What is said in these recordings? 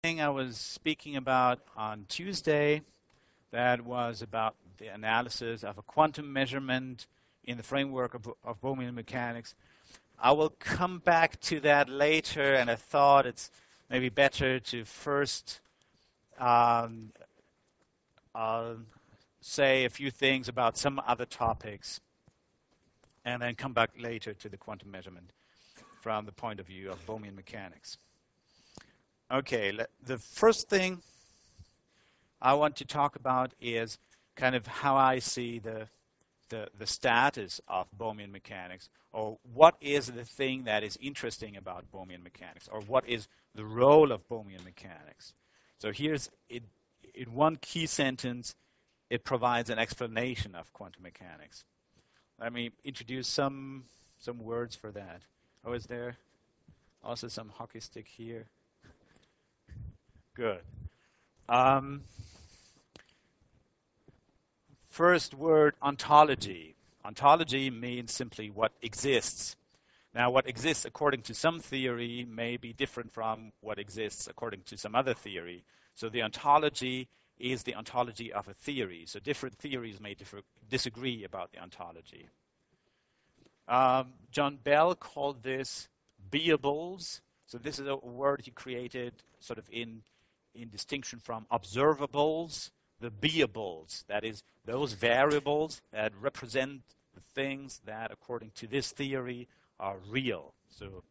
thing I was speaking about on Tuesday that was about the analysis of a quantum measurement in the framework of Bohmian mechanics. I will come back to that later, and I thought it's maybe better to first um, uh, say a few things about some other topics and then come back later to the quantum measurement from the point of view of Bohmian mechanics. Okay, the first thing I want to talk about is kind of how I see the status of Bohmian mechanics, or what is the thing that is interesting about Bohmian mechanics, or what is the role of Bohmian mechanics. So here's it. In one key sentence, it provides an explanation of quantum mechanics. Let me introduce some words for that. Oh, is there also some hockey stick here? Good. First word, ontology. Ontology means simply what exists. Now, what exists according to some theory may be different from what exists according to some other theory. So the ontology is the ontology of a theory. So different theories may disagree about the ontology. John Bell called this beables. So this is a word he created sort of in distinction from observables. The beables, that is, those variables that represent the things that, according to this theory, are real. So,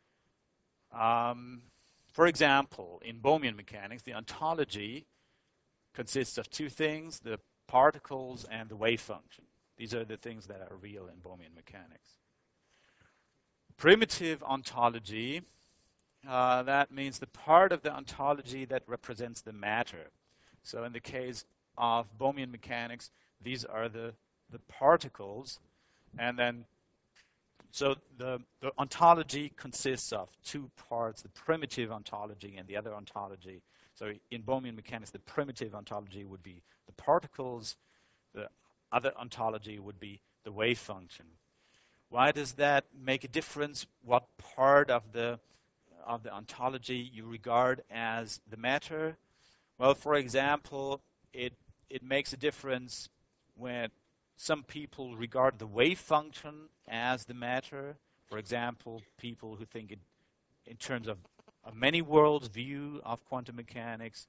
for example, in Bohmian mechanics, the ontology consists of two things, the particles and the wave function. These are the things that are real in Bohmian mechanics. Primitive ontology, that means the part of the ontology that represents the matter. So in the case of Bohmian mechanics, these are the particles. And then, so the ontology consists of two parts, the primitive ontology and the other ontology. So in Bohmian mechanics, the primitive ontology would be the particles. The other ontology would be the wave function. Why does that make a difference? What part of the ontology you regard as the matter? Well, for example, it makes a difference when some people regard the wave function as the matter. For example, people who think in terms of a many worlds view of quantum mechanics.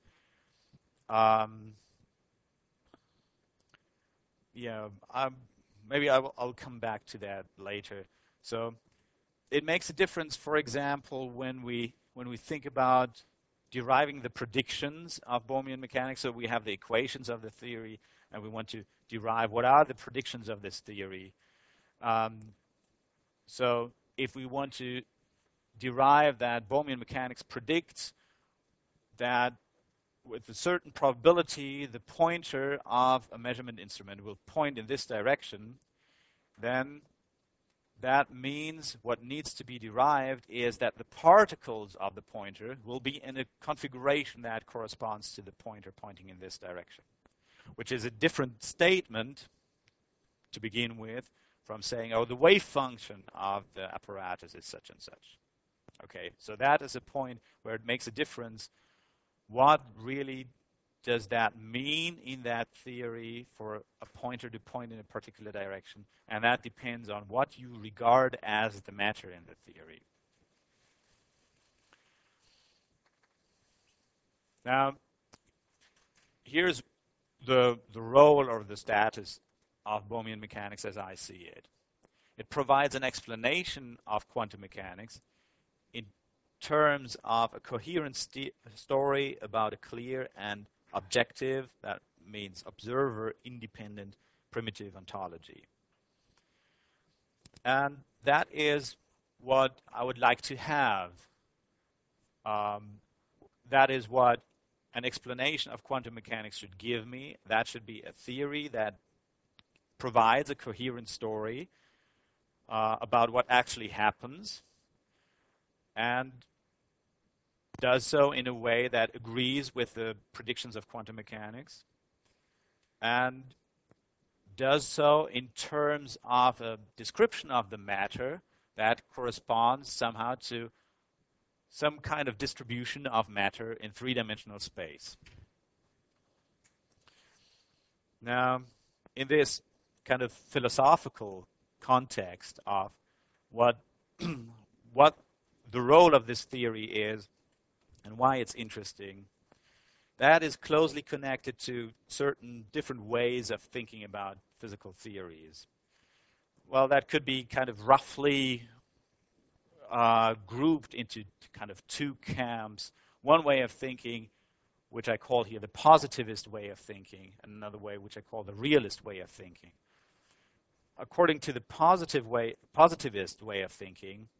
Maybe I'll come back to that later. So it makes a difference, for example, when we think about deriving the predictions of Bohmian mechanics. So we have the equations of the theory, and we want to derive what are the predictions of this theory. So if we want to derive that Bohmian mechanics predicts that with a certain probability the pointer of a measurement instrument will point in this direction, then that means what needs to be derived is that the particles of the pointer will be in a configuration that corresponds to the pointer pointing in this direction, which is a different statement to begin with from saying, oh, the wave function of the apparatus is such and such. Okay, so that is a point where it makes a difference. What really does that mean in that theory for a pointer to point in a particular direction? And that depends on what you regard as the matter in the theory. Now, here's the role or the status of Bohmian mechanics as I see it. It provides an explanation of quantum mechanics in terms of a coherent story about a clear and objective, that means observer independent primitive ontology. And that is what I would like to have. That is what an explanation of quantum mechanics should give me. That should be a theory that provides a coherent story about what actually happens, and does so in a way that agrees with the predictions of quantum mechanics, and does so in terms of a description of the matter that corresponds somehow to some kind of distribution of matter in three-dimensional space. Now, in this kind of philosophical context of what the role of this theory is and why it's interesting, that is closely connected to certain different ways of thinking about physical theories. Well, that could be kind of roughly grouped into kind of two camps. One way of thinking, which I call here the positivist way of thinking, and another way which I call the realist way of thinking. According to the positivist way of thinking,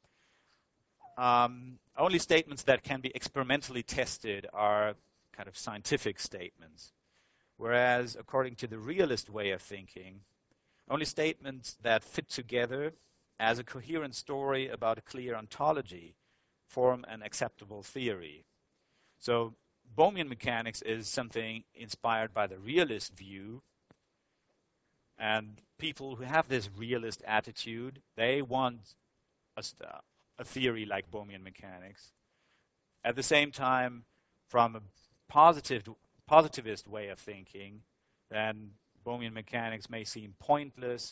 only statements that can be experimentally tested are kind of scientific statements. Whereas, according to the realist way of thinking, only statements that fit together as a coherent story about a clear ontology form an acceptable theory. So, Bohmian mechanics is something inspired by the realist view, and people who have this realist attitude, they want a theory like Bohmian mechanics. At the same time, from a positivist way of thinking, then Bohmian mechanics may seem pointless,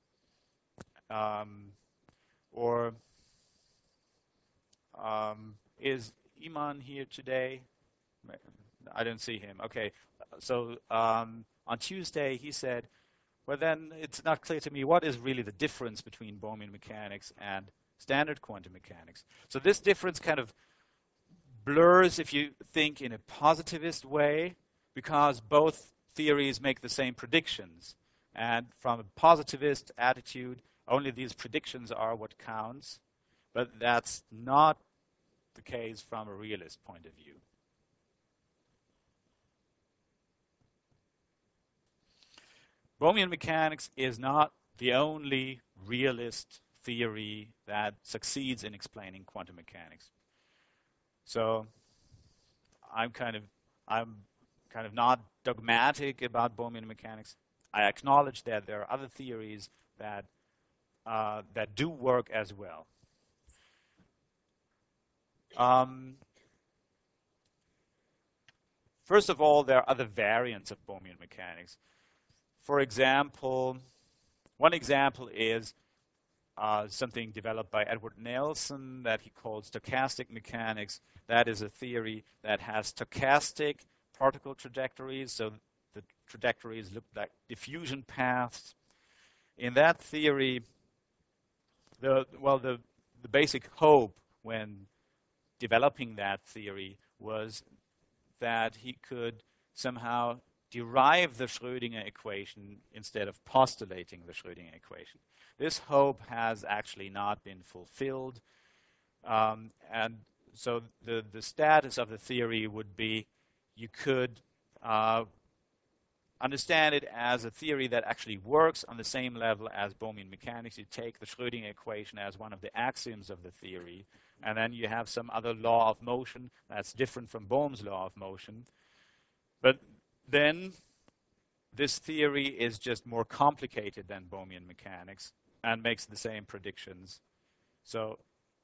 is Iman here today? I don't see him. Okay, so on Tuesday he said, well then it's not clear to me what is really the difference between Bohmian mechanics and standard quantum mechanics. So this difference kind of blurs if you think in a positivist way, because both theories make the same predictions. And from a positivist attitude, only these predictions are what counts. But that's not the case from a realist point of view. Bohmian mechanics is not the only realist theory that succeeds in explaining quantum mechanics. So I'm kind of not dogmatic about Bohmian mechanics. I acknowledge that there are other theories that do work as well. First of all, there are other variants of Bohmian mechanics. For example, one example is something developed by Edward Nelson that he called stochastic mechanics. That is a theory that has stochastic particle trajectories, so the trajectories look like diffusion paths. In that theory, the basic hope when developing that theory was that he could somehow derive the Schrödinger equation instead of postulating the Schrödinger equation. This hope has actually not been fulfilled. And so the status of the theory would be you could understand it as a theory that actually works on the same level as Bohmian mechanics. You take the Schrödinger equation as one of the axioms of the theory, and then you have some other law of motion that's different from Bohm's law of motion. But then this theory is just more complicated than Bohmian mechanics and makes the same predictions. So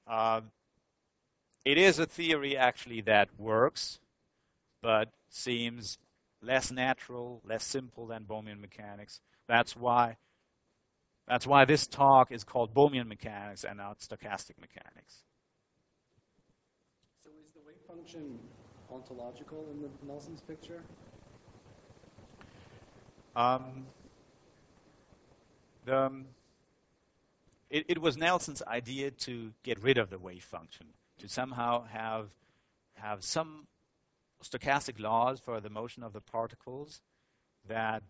it is a theory actually that works, but seems less natural, less simple than Bohmian mechanics. That's why this talk is called Bohmian mechanics and not stochastic mechanics. So is the wave function ontological in the Nelson's picture? It was Nelson's idea to get rid of the wave function, to somehow have some stochastic laws for the motion of the particles that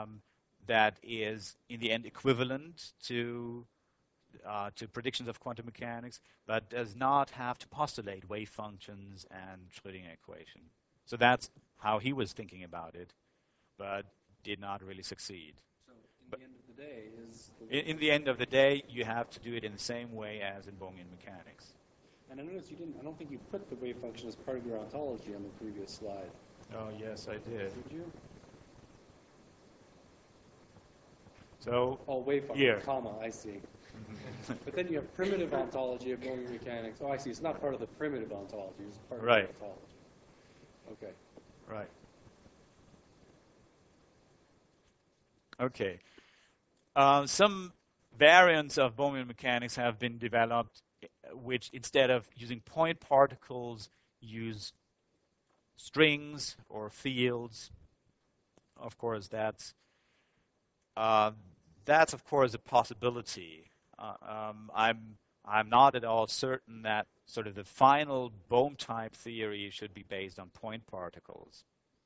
is in the end equivalent to predictions of quantum mechanics, but does not have to postulate wave functions and Schrödinger equation. So that's how he was thinking about it, but did not really succeed. So in the end of the day, in the end of the day, you have to do it in the same way as in Bohmian mechanics. And I noticed I don't think you put the wave function as part of your ontology on the previous slide. Oh, yes, I did. Did you? So, wave function, here. comma, I see. But then you have primitive ontology of Bohmian mechanics. Oh, I see. It's not part of the primitive ontology. It's part Right. of the ontology. Okay. Right. Okay. Some variants of Bohmian mechanics have been developed, which instead of using point particles, use strings or fields. Of course, that's of course a possibility. I'm not at all certain that sort of the final Bohm type theory should be based on point particles.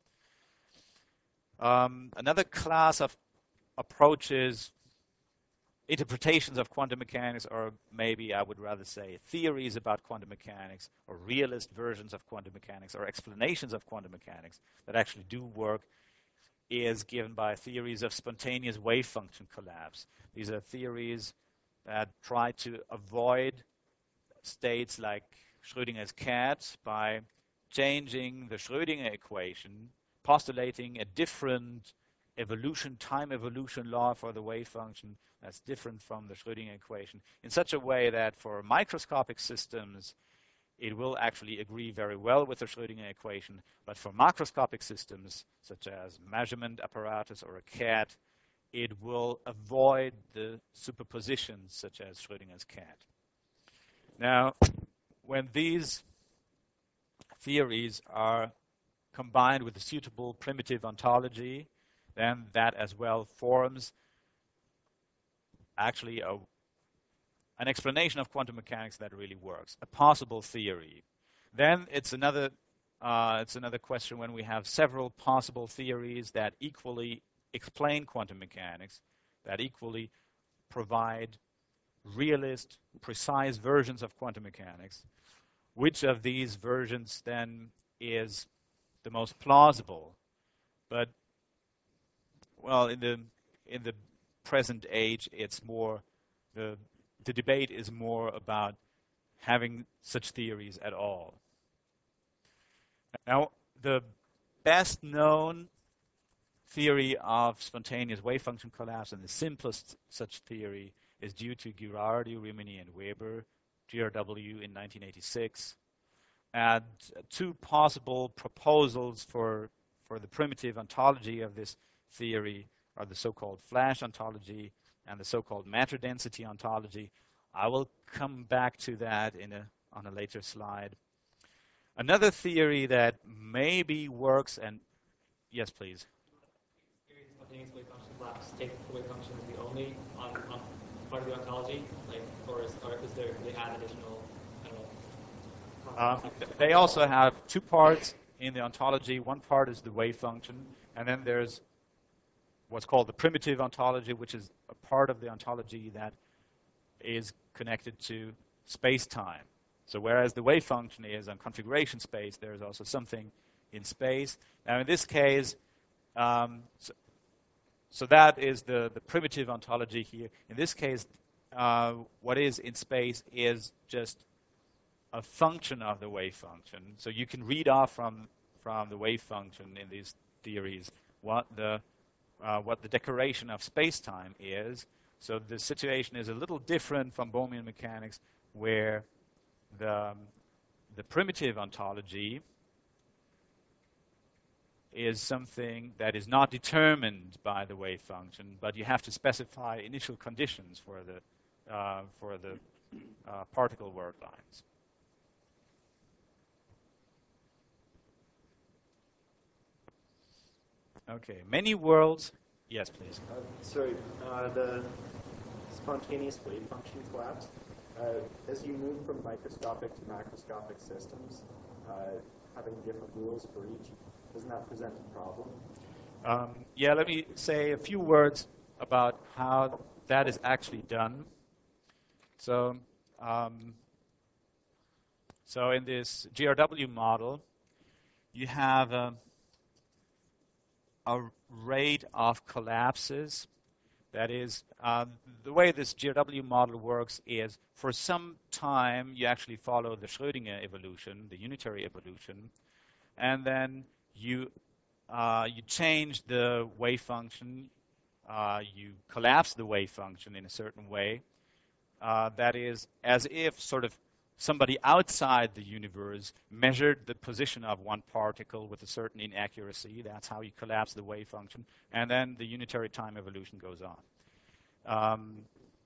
Another class of approaches, interpretations of quantum mechanics, or maybe I would rather say theories about quantum mechanics, or realist versions of quantum mechanics, or explanations of quantum mechanics that actually do work, is given by theories of spontaneous wave function collapse. These are theories that try to avoid states like Schrödinger's cat by changing the Schrödinger equation, postulating a different time evolution law for the wave function that's different from the Schrödinger equation in such a way that for microscopic systems it will actually agree very well with the Schrödinger equation, but for macroscopic systems such as measurement apparatus or a cat, it will avoid the superpositions such as Schrödinger's cat. Now, when these theories are combined with a suitable primitive ontology, then that as well forms actually an explanation of quantum mechanics that really works, a possible theory. Then it's another question when we have several possible theories that equally explain quantum mechanics, that equally provide realist, precise versions of quantum mechanics. Which of these versions then is the most plausible? But well, in the present age, it's more the debate is more about having such theories at all. Now, the best known theory of spontaneous wave function collapse and the simplest such theory is due to Ghirardi, Rimini, and Weber, GRW in 1986. And two possible proposals for the primitive ontology of this theory are the so-called flash ontology and the so-called matter density ontology. I will come back to that on a later slide. Another theory that maybe works, and yes, please. Spontaneous wave function collapse take the wave function as the only on part of the ontology, like, or is there they add additional? I don't know. They also have two parts in the ontology. One part is the wave function, and then there's what's called the primitive ontology, which is a part of the ontology that is connected to space-time. So whereas the wave function is on configuration space, there's also something in space. Now in this case, so that is the primitive ontology here. In this case, what is in space is just a function of the wave function. So you can read off from the wave function in these theories what the decoration of space-time is. So the situation is a little different from Bohmian mechanics, where the primitive ontology is something that is not determined by the wave function, but you have to specify initial conditions for the particle work lines. Okay, many worlds. Yes, please. The spontaneous wave function collapse. As you move from microscopic to macroscopic systems, having different rules for each, doesn't that present a problem? Let me say a few words about how that is actually done. So in this GRW model, you have a rate of collapses. That is, the way this GRW model works is for some time you actually follow the Schrödinger evolution, the unitary evolution, and then you change the wave function, you collapse the wave function in a certain way, that is as if sort of somebody outside the universe measured the position of one particle with a certain inaccuracy. That's how you collapse the wave function. And then the unitary time evolution goes on.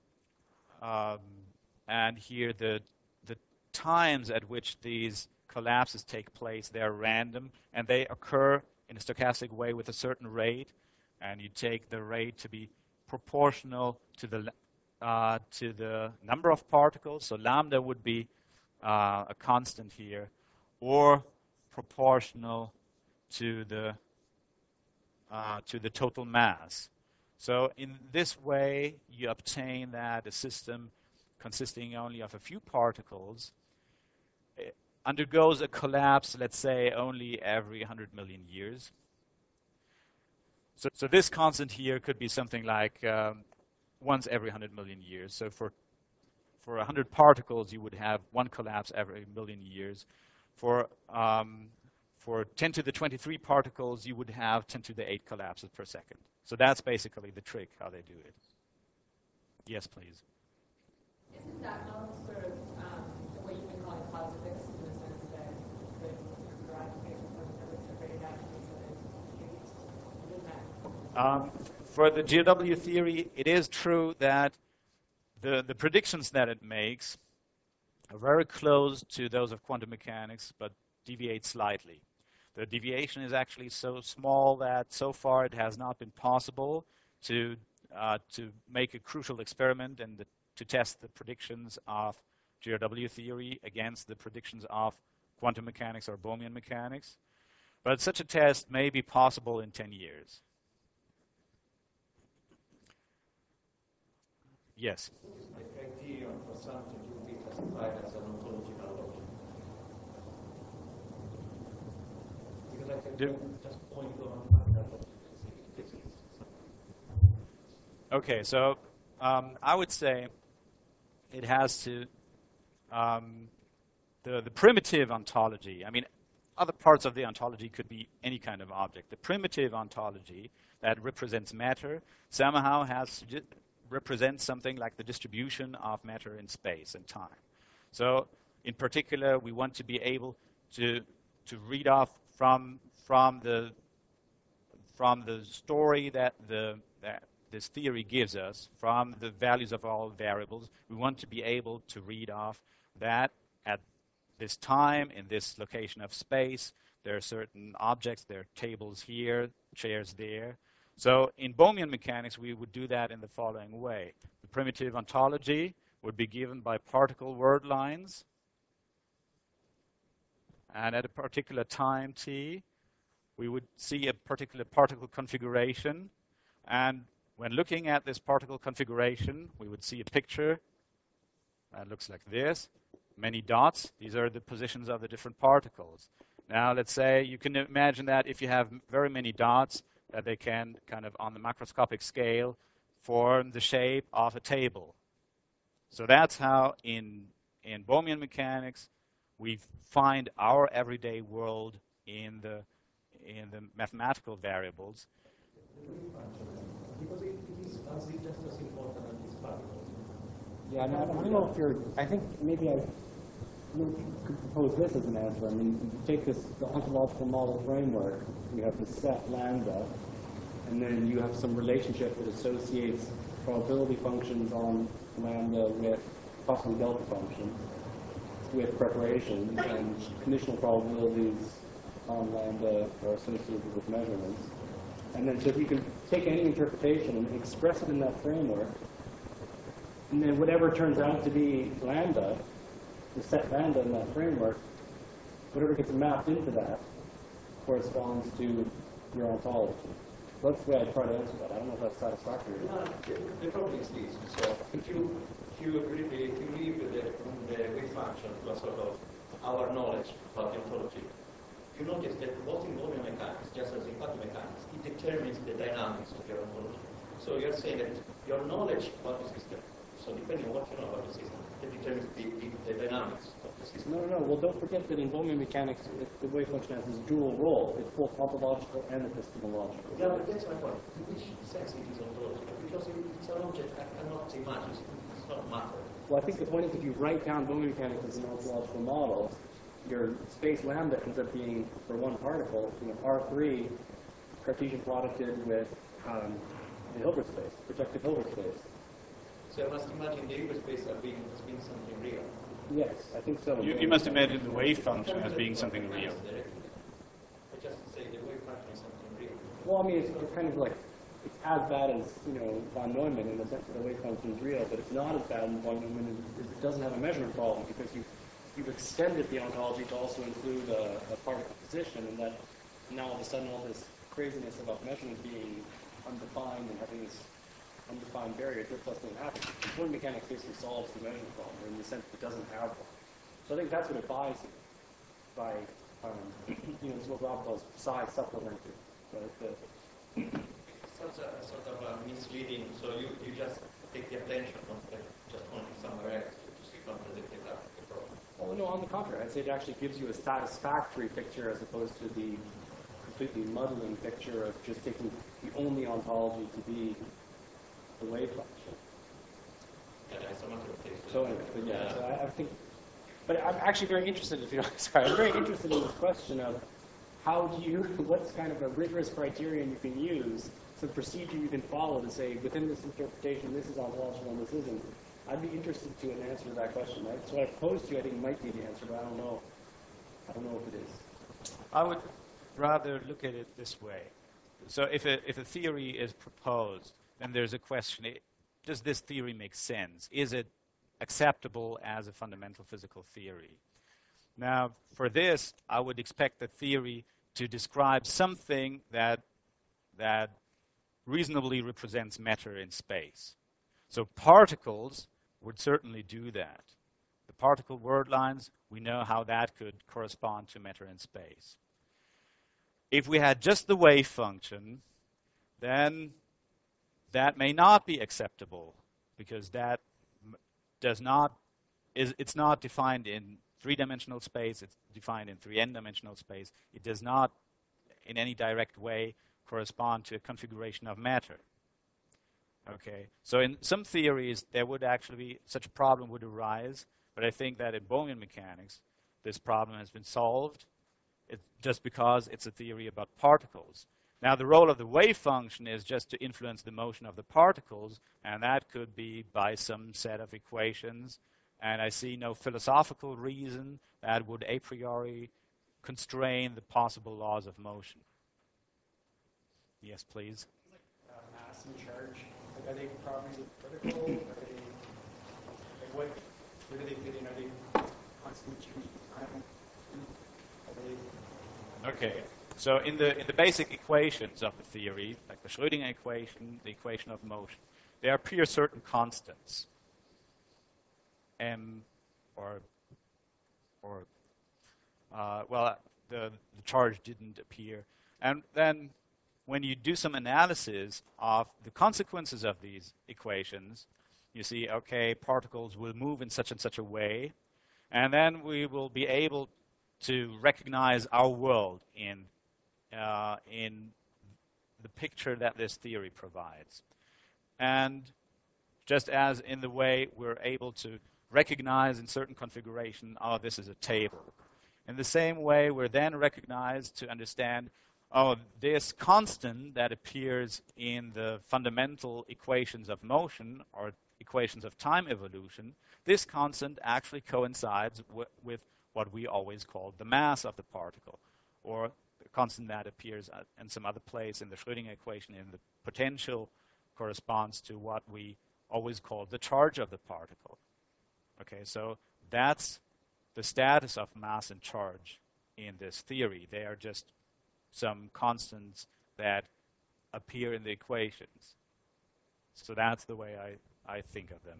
And here the times at which these collapses take place, they're random, and they occur in a stochastic way with a certain rate. And you take the rate to be proportional to the number of particles. So lambda would be a constant here, or proportional to the total mass. So in this way, you obtain that a system consisting only of a few particles undergoes a collapse, let's say, only every 100 million years. So this constant here could be something like once every 100 million years. So for 100 particles, you would have one collapse every million years. For 10 to the 23 particles, you would have 10 to the 8 collapses per second. So that's basically the trick, how they do it. Yes, please. Isn't that almost sort of what you've been calling cause effects in the sense that your occupation was separated out into that? For the GW theory, it is true that the predictions that it makes are very close to those of quantum mechanics, but deviate slightly. The deviation is actually so small that so far it has not been possible to make a crucial experiment and to test the predictions of GRW theory against the predictions of quantum mechanics or Bohmian mechanics. But such a test may be possible in 10 years. Yes? The criterion for something to be classified as an ontological logic. Because I can just point to an Okay, so I would say it has to, the primitive ontology, I mean, other parts of the ontology could be any kind of object. The primitive ontology that represents matter somehow has to represent something like the distribution of matter in space and time. So in particular, we want to be able to read off from the story that this theory gives us, from the values of all variables. We want to be able to read off that at this time, in this location of space, there are certain objects, there are tables here, chairs there. So in Bohmian mechanics, we would do that in the following way. The primitive ontology would be given by particle word lines. And at a particular time t, we would see a particular particle configuration. And when looking at this particle configuration, we would see a picture that looks like this. Many dots. These are the positions of the different particles. Now, let's say you can imagine that if you have very many dots, that they can kind of on the macroscopic scale form the shape of a table. So that's how in Bohmian mechanics we find our everyday world in the mathematical variables. Because it is just as important as these particles. Yeah, and I don't know if you're, I think maybe I could propose this as an answer. I mean, you take the ontological model framework, you have the set lambda, and then you have some relationship that associates probability functions on lambda with possibly delta functions, with preparation, and conditional probabilities on lambda are associated with measurements. And then so if you can take any interpretation and express it in that framework, and then whatever turns out to be lambda, the set lambda in that framework, whatever gets mapped into that corresponds to your ontology. So that's the way I try to answer that. I don't know if that's satisfactory. No, the problem is this. So if you leave the wave function to a sort of our knowledge about the ontology, you notice that both in Bohmian mechanics, just as in quantum mechanics, it determines the dynamics of your ontology. So you're saying that your knowledge about the system, so depending on what you know about the system, it determines the dynamics of the system. No. Well, don't forget that in Bohmian mechanics, the wave function has this dual role. It's both ontological and epistemological. Yeah, but that's my point. In which sense it is ontological? Because it's an object I cannot imagine. It's not matter. Well, I think the point is if you write down Bohm mechanics as an ontological model, your space lambda ends up being, for one particle, R3 Cartesian producted with the Hilbert space, projective Hilbert space. So I must imagine the Hilbert space as being something real. Yes, I think so. You must imagine the wave function as being something real. I just say the wave function is something real. Well, I mean, it's kind of like, it's as bad as, von Neumann in the sense that the wave function is real, but it's not as bad in von Neumann as it doesn't have a measurement problem because you've extended the ontology to also include a particle position, and that now all of a sudden all this craziness about measurement being undefined and having this undefined barrier just doesn't happen. Quantum mechanics basically solves the measurement problem, or in the sense it doesn't have one. So I think that's what it buys you by, this is what Rob calls psi supplemented. Sort of misleading. So you just take the attention from just pointing somewhere else to see contradicting that the problem. Well, no, on the contrary, I'd say it actually gives you a satisfactory picture as opposed to the completely muddling picture of just taking the only ontology to be the wave function. Yeah, that's a matter of taste. So anyway, but yeah, so I think, but I'm actually very interested, if you don't, sorry, I'm very interested in this question of how do you, what's kind of a rigorous criterion you can use, some procedure you can follow to say, within this interpretation, this is ontological and this isn't. I'd be interested to an answer to that question. Right? So what I posed to you, I think, might be the answer, but I don't know. I don't know if it is. I would rather look at it this way. So if a theory is proposed, then there's a question, does this theory make sense? Is it acceptable as a fundamental physical theory? Now, for this, I would expect the theory to describe something that reasonably represents matter in space. So particles would certainly do that. The particle word lines, we know how that could correspond to matter in space. If we had just the wave function, then that may not be acceptable because that it's not defined in three-dimensional space, it's defined in 3n-dimensional space. It does not in any direct way correspond to a configuration of matter. Okay, so in some theories there would actually be such a problem would arise, but I think that in Bohmian mechanics this problem has been solved just because it's a theory about particles. Now the role of the wave function is just to influence the motion of the particles, and that could be by some set of equations, and I see no philosophical reason that would a priori constrain the possible laws of motion. Yes, please. Mass and charge, are they properties of particle? Are they, where do they fit in? Are they constant change? Okay, so in the basic equations of the theory, like the Schrödinger equation, the equation of motion, there appear certain constants, m, the charge didn't appear, and then when you do some analysis of the consequences of these equations, you see, okay, particles will move in such and such a way, and then we will be able to recognize our world in the picture that this theory provides. And just as in the way we're able to recognize in certain configuration, oh, this is a table. In the same way, we're then recognized to understand, oh, this constant that appears in the fundamental equations of motion or equations of time evolution, this constant actually coincides with what we always call the mass of the particle, or the constant that appears in some other place in the Schrödinger equation in the potential corresponds to what we always call the charge of the particle. Okay, so that's the status of mass and charge in this theory. They are just some constants that appear in the equations. So that's the way I think of them.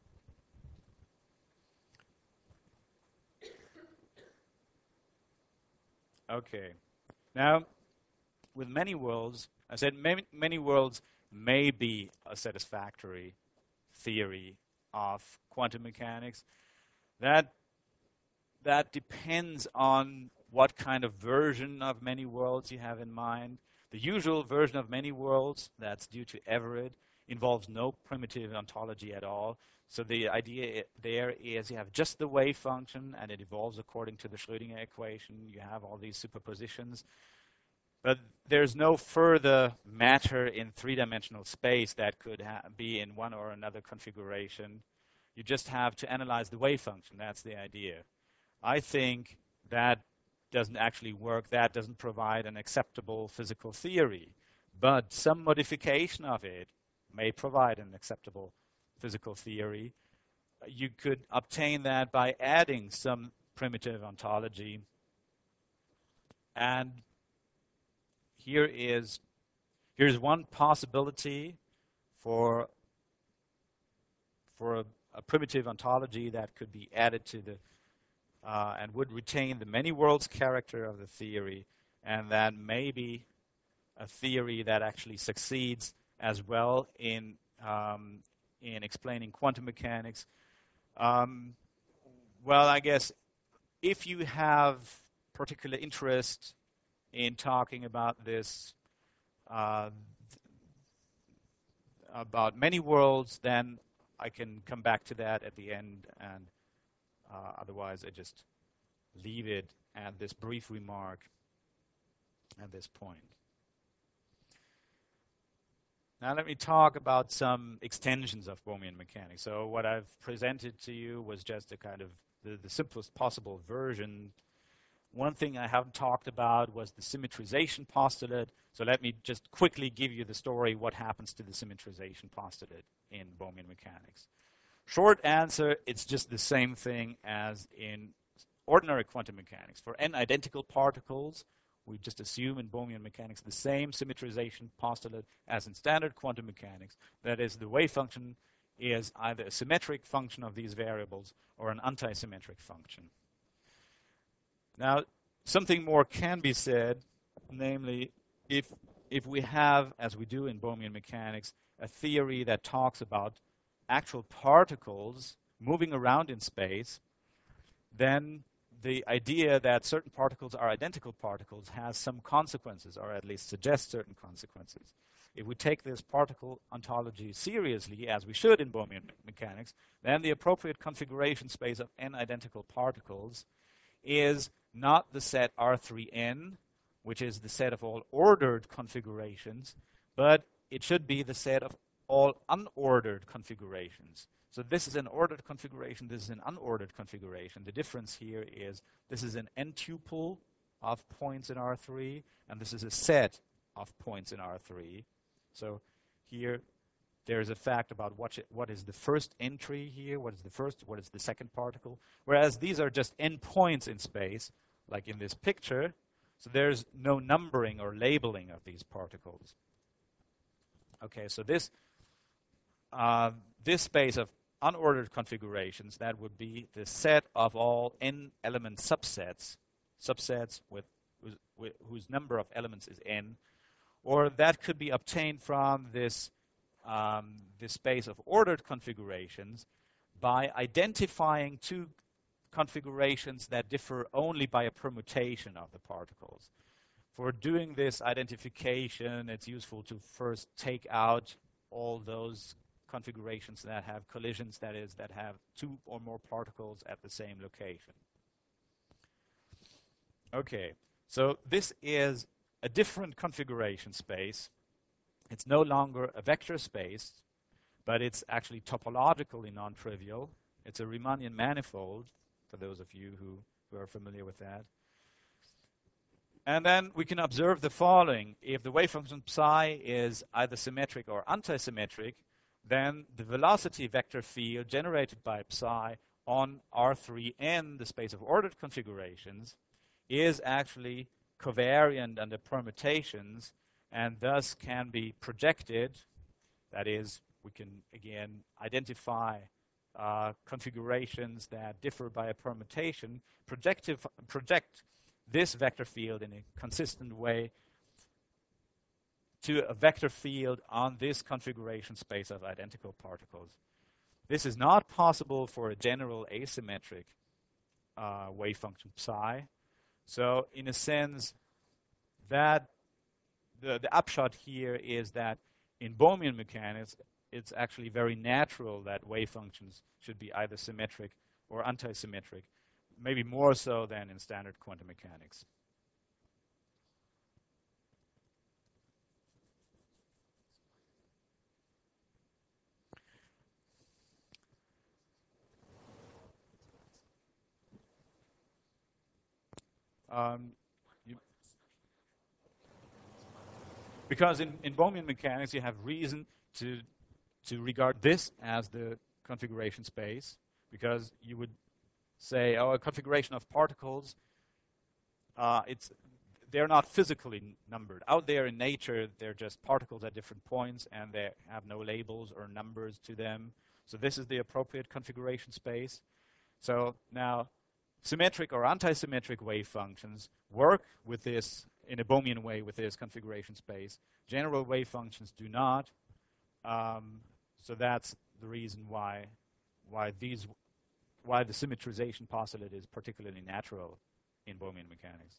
Okay. Now, with many worlds, I said many worlds may be a satisfactory theory of quantum mechanics. That depends on what kind of version of many worlds you have in mind. The usual version of many worlds, that's due to Everett, involves no primitive ontology at all. So the idea there is you have just the wave function, and it evolves according to the Schrödinger equation. You have all these superpositions. But there's no further matter in three-dimensional space that could be in one or another configuration. You just have to analyze the wave function. That's the idea. I think that doesn't actually work. That doesn't provide an acceptable physical theory. But some modification of it may provide an acceptable physical theory. You could obtain that by adding some primitive ontology. And here's one possibility for a primitive ontology that could be added to the and would retain the many worlds character of the theory, and that may be a theory that actually succeeds as well in explaining quantum mechanics. Well, I guess if you have particular interest in talking about this, about many worlds, then I can come back to that at the end, and otherwise I just leave it at this brief remark at this point. Now let me talk about some extensions of Bohmian mechanics. So what I've presented to you was just a kind of the simplest possible version. One thing I haven't talked about was the symmetrization postulate. So let me just quickly give you the story, what happens to the symmetrization postulate in Bohmian mechanics. Short answer, it's just the same thing as in ordinary quantum mechanics. For n identical particles, we just assume in Bohmian mechanics the same symmetrization postulate as in standard quantum mechanics. That is, the wave function is either a symmetric function of these variables or an anti-symmetric function. Now, something more can be said, namely, if we have, as we do in Bohmian mechanics, a theory that talks about actual particles moving around in space, then the idea that certain particles are identical particles has some consequences, or at least suggests certain consequences. If we take this particle ontology seriously, as we should in Bohmian mechanics, then the appropriate configuration space of n identical particles is not the set R3n, which is the set of all ordered configurations, but it should be the set of all unordered configurations. So this is an ordered configuration, this is an unordered configuration. The difference here is this is an n-tuple of points in R3, and this is a set of points in R3. So here there is a fact about what is the first entry here, what is the second particle, whereas these are just n points in space, like in this picture, so there's no numbering or labeling of these particles. Okay, so this space of unordered configurations, that would be the set of all n element subsets with whose number of elements is n, or that could be obtained from this space of ordered configurations by identifying two configurations that differ only by a permutation of the particles. For doing this identification, it's useful to first take out all those configurations that have collisions, that is, that have two or more particles at the same location. Okay, so this is a different configuration space. It's no longer a vector space, but it's actually topologically non-trivial. It's a Riemannian manifold, for those of you who are familiar with that. And then we can observe the following. If the wave function psi is either symmetric or antisymmetric, then the velocity vector field generated by psi on R3n, the space of ordered configurations, is actually covariant under permutations and thus can be projected. That is, we can again identify configurations that differ by a permutation, project this vector field in a consistent way to a vector field on this configuration space of identical particles. This is not possible for a general asymmetric wave function psi. So in a sense, that the upshot here is that in Bohmian mechanics, it's actually very natural that wave functions should be either symmetric or antisymmetric, maybe more so than in standard quantum mechanics. Because in Bohmian mechanics, you have reason to regard this as the configuration space, because you would say, oh, a configuration of particles, they're not physically numbered. Out there in nature, they're just particles at different points, and they have no labels or numbers to them. So this is the appropriate configuration space. So now, symmetric or antisymmetric wave functions work with this in a Bohmian way with this configuration space. General wave functions do not. So that's the reason why the symmetrization postulate is particularly natural in Bohmian mechanics.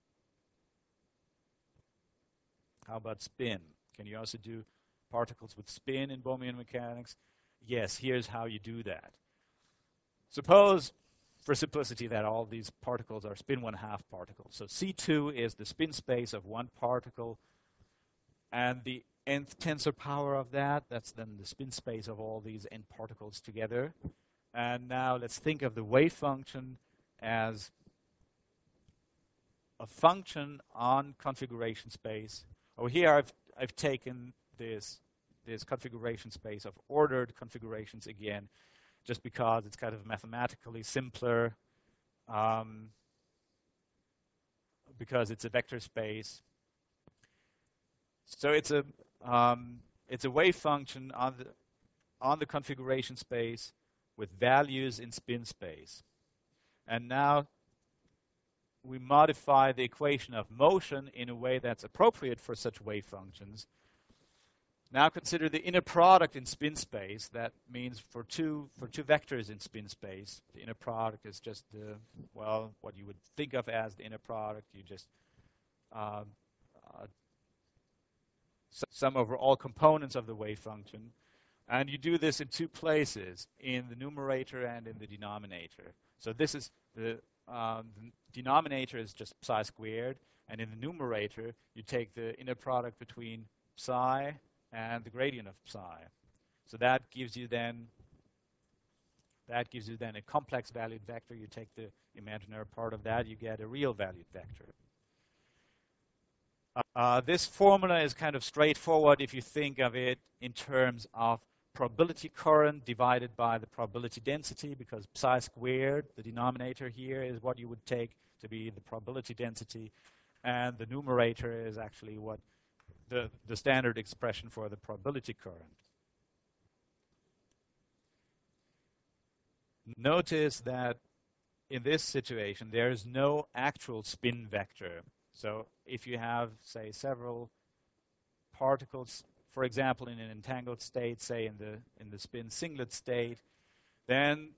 How about spin? Can you also do particles with spin in Bohmian mechanics? Yes, here's how you do that. Suppose, for simplicity, that all these particles are spin 1/2 particles. So C2 is the spin space of one particle, and the nth tensor power of that's then the spin space of all these n particles together. And now let's think of the wave function as a function on configuration space. Oh, here I've taken this configuration space of ordered configurations again, just because it's kind of mathematically simpler, because it's a vector space. So it's a wave function on the configuration space with values in spin space. And now we modify the equation of motion in a way that's appropriate for such wave functions. Now consider the inner product in spin space. That means for two vectors in spin space, the inner product is just what you would think of as the inner product. You just sum over all components of the wave function. And you do this in two places, in the numerator and in the denominator. So this is the denominator is just psi squared, and in the numerator, you take the inner product between psi and the gradient of psi. So that gives you then a complex valued vector. You take the imaginary part of that, you get a real valued vector. This formula is kind of straightforward if you think of it in terms of probability current divided by the probability density, because psi squared, the denominator here, is what you would take to be the probability density, and the numerator is actually what the standard expression for the probability current. Notice that in this situation, there is no actual spin vector. So if you have, say, several particles, for example, in an entangled state, say in the spin singlet state, then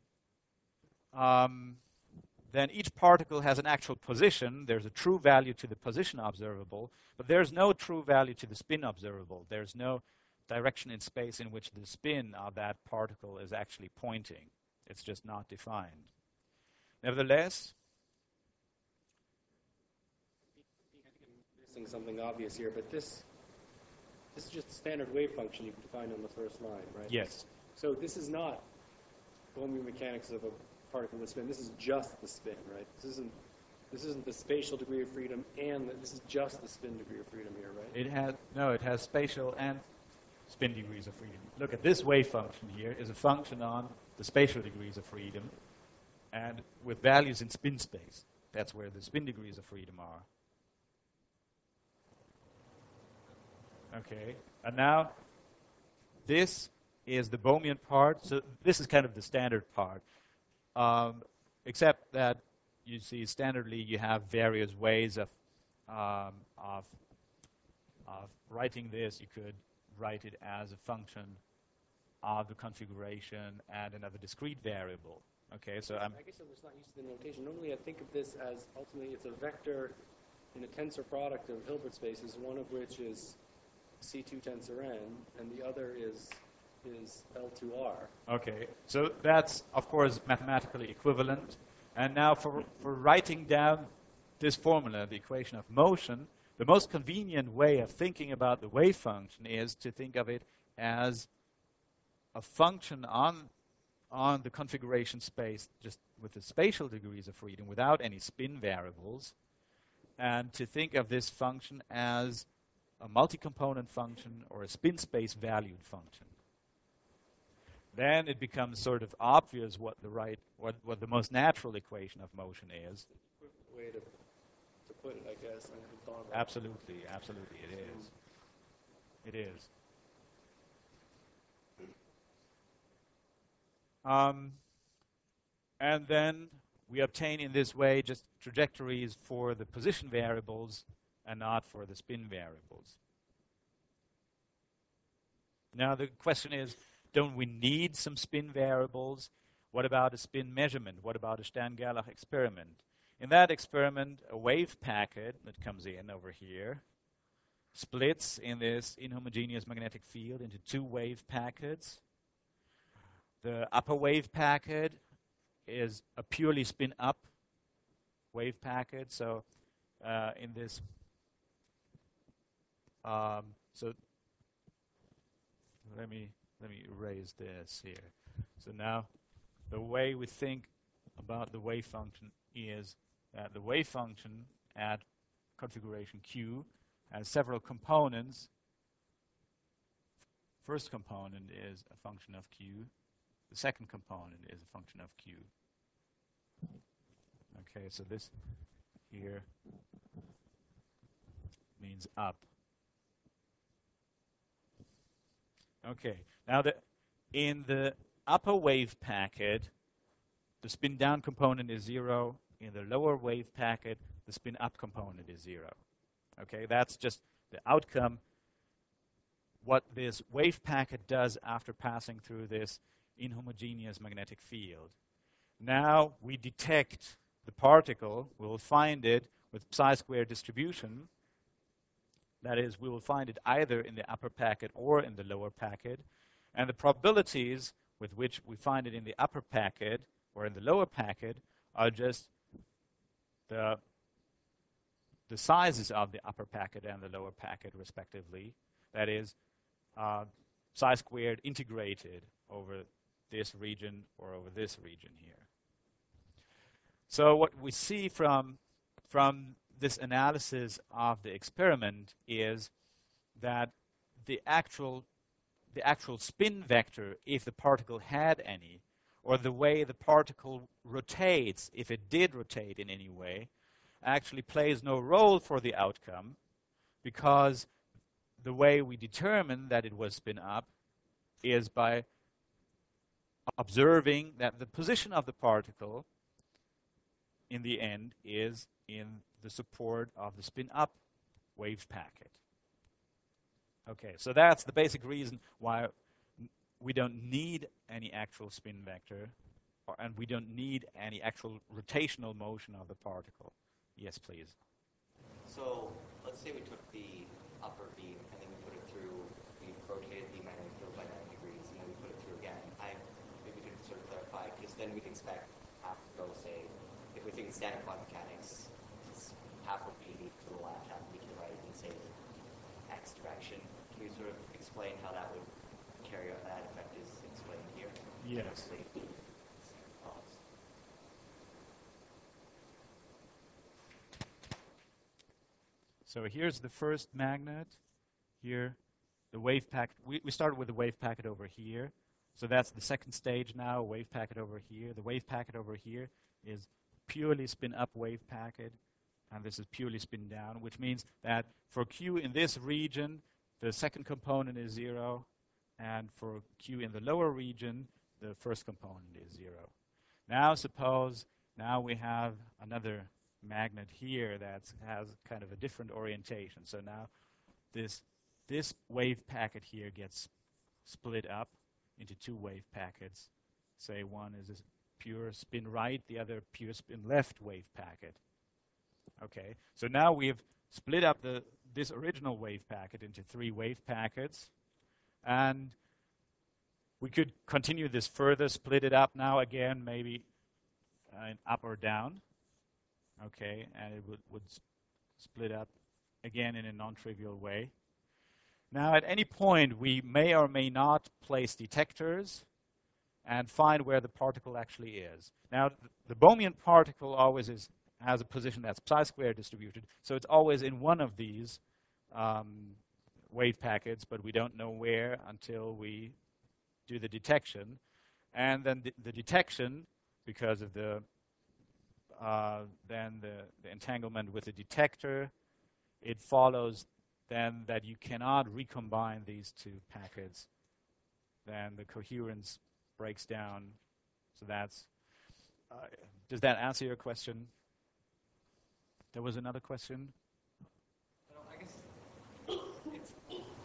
each particle has an actual position. There's a true value to the position observable, but there's no true value to the spin observable. There's no direction in space in which the spin of that particle is actually pointing. It's just not defined. Nevertheless, I'm missing something obvious here, but this is just a standard wave function you can define on the first line, right? yes. So this is not Bohmian mechanics of a particle with spin. This is just the spin, right? This isn't the spatial degree of freedom, and this is just the spin degree of freedom here, right? It has spatial and spin degrees of freedom. Look at this wave function here is a function on the spatial degrees of freedom, and with values in spin space. That's where the spin degrees of freedom are. Okay, and now this is the Bohmian part. So this is kind of the standard part, except that you see standardly you have various ways of writing this. You could write it as a function of the configuration and another discrete variable. Okay, so I guess I'm just not used to the notation. Normally I think of this as ultimately it's a vector in a tensor product of Hilbert spaces, one of which is C2 tensor n, and the other is is L2R. Okay, so that's, of course, mathematically equivalent. And now for writing down this formula, the equation of motion, the most convenient way of thinking about the wave function is to think of it as a function on the configuration space, just with the spatial degrees of freedom, without any spin variables, and to think of this function as a multi-component function or a spin space valued function. Then it becomes sort of obvious what the most natural equation of motion is. Way to put it, I guess. I haven't thought about Absolutely, absolutely, it is. It is. And then we obtain in this way just trajectories for the position variables and not for the spin variables. Now the question is, don't we need some spin variables? What about a spin measurement? What about a Stern-Gerlach experiment? In that experiment, a wave packet that comes in over here splits in this inhomogeneous magnetic field into two wave packets. The upper wave packet is a purely spin-up wave packet. So in this, so let me erase this here. So now the way we think about the wave function is that the wave function at configuration Q has several components. First component is a function of Q. The second component is a function of Q. Okay, so this here means up. Okay, now in the upper wave packet, the spin down component is 0. In the lower wave packet, the spin up component is 0. Okay, that's just the outcome. What this wave packet does after passing through this inhomogeneous magnetic field. Now we detect the particle. We'll find it with psi-square distribution. That is, we will find it either in the upper packet or in the lower packet. And the probabilities with which we find it in the upper packet or in the lower packet are just the sizes of the upper packet and the lower packet, respectively. That is, psi-squared integrated over this region or over this region here. So what we see from this analysis of the experiment is that the actual spin vector, if the particle had any, or the way the particle rotates, if it did rotate in any way, actually plays no role for the outcome, because the way we determine that it was spin up is by observing that the position of the particle in the end is in the support of the spin up wave packet. Okay, so that's the basic reason why we don't need any actual spin vector, and we don't need any actual rotational motion of the particle. Yes, please. So let's say we took the upper beam and then we put it through, we rotated the magnetic field by 90 degrees, and then we put it through again. Maybe we could sort of clarify, because then we'd expect half to go, say, if we think standard quantum mechanics, half would be to the left, half would be to the right, in, say, X direction. Can you sort of explain how that would carry out, that effect is explained here? Yes. So here's the first magnet. Here, the wave packet. We started with the wave packet over here. So that's the second stage now, wave packet over here. The wave packet over here is purely spin-up wave packet, and this is purely spin-down, which means that for Q in this region, the second component is 0, and for Q in the lower region, the first component is 0. Now suppose now we have another magnet here that has kind of a different orientation. So now this wave packet here gets split up into two wave packets. Say one is a pure spin right, the other pure spin left wave packet. Okay, so now we've split up this original wave packet into three wave packets, and We could continue this further, split it up now again, maybe up or down. Okay, and it would split up again in a non-trivial way. Now, at any point, we may or may not place detectors and find where the particle actually is. Now, the Bohmian particle always has a position that's chi-square distributed, so it's always in one of these wave packets, but we don't know where until we do the detection. And then the detection, because of the entanglement with the detector, it follows then that you cannot recombine these two packets. Then the coherence breaks down. So that's, does that answer your question? There was another question? I guess it's,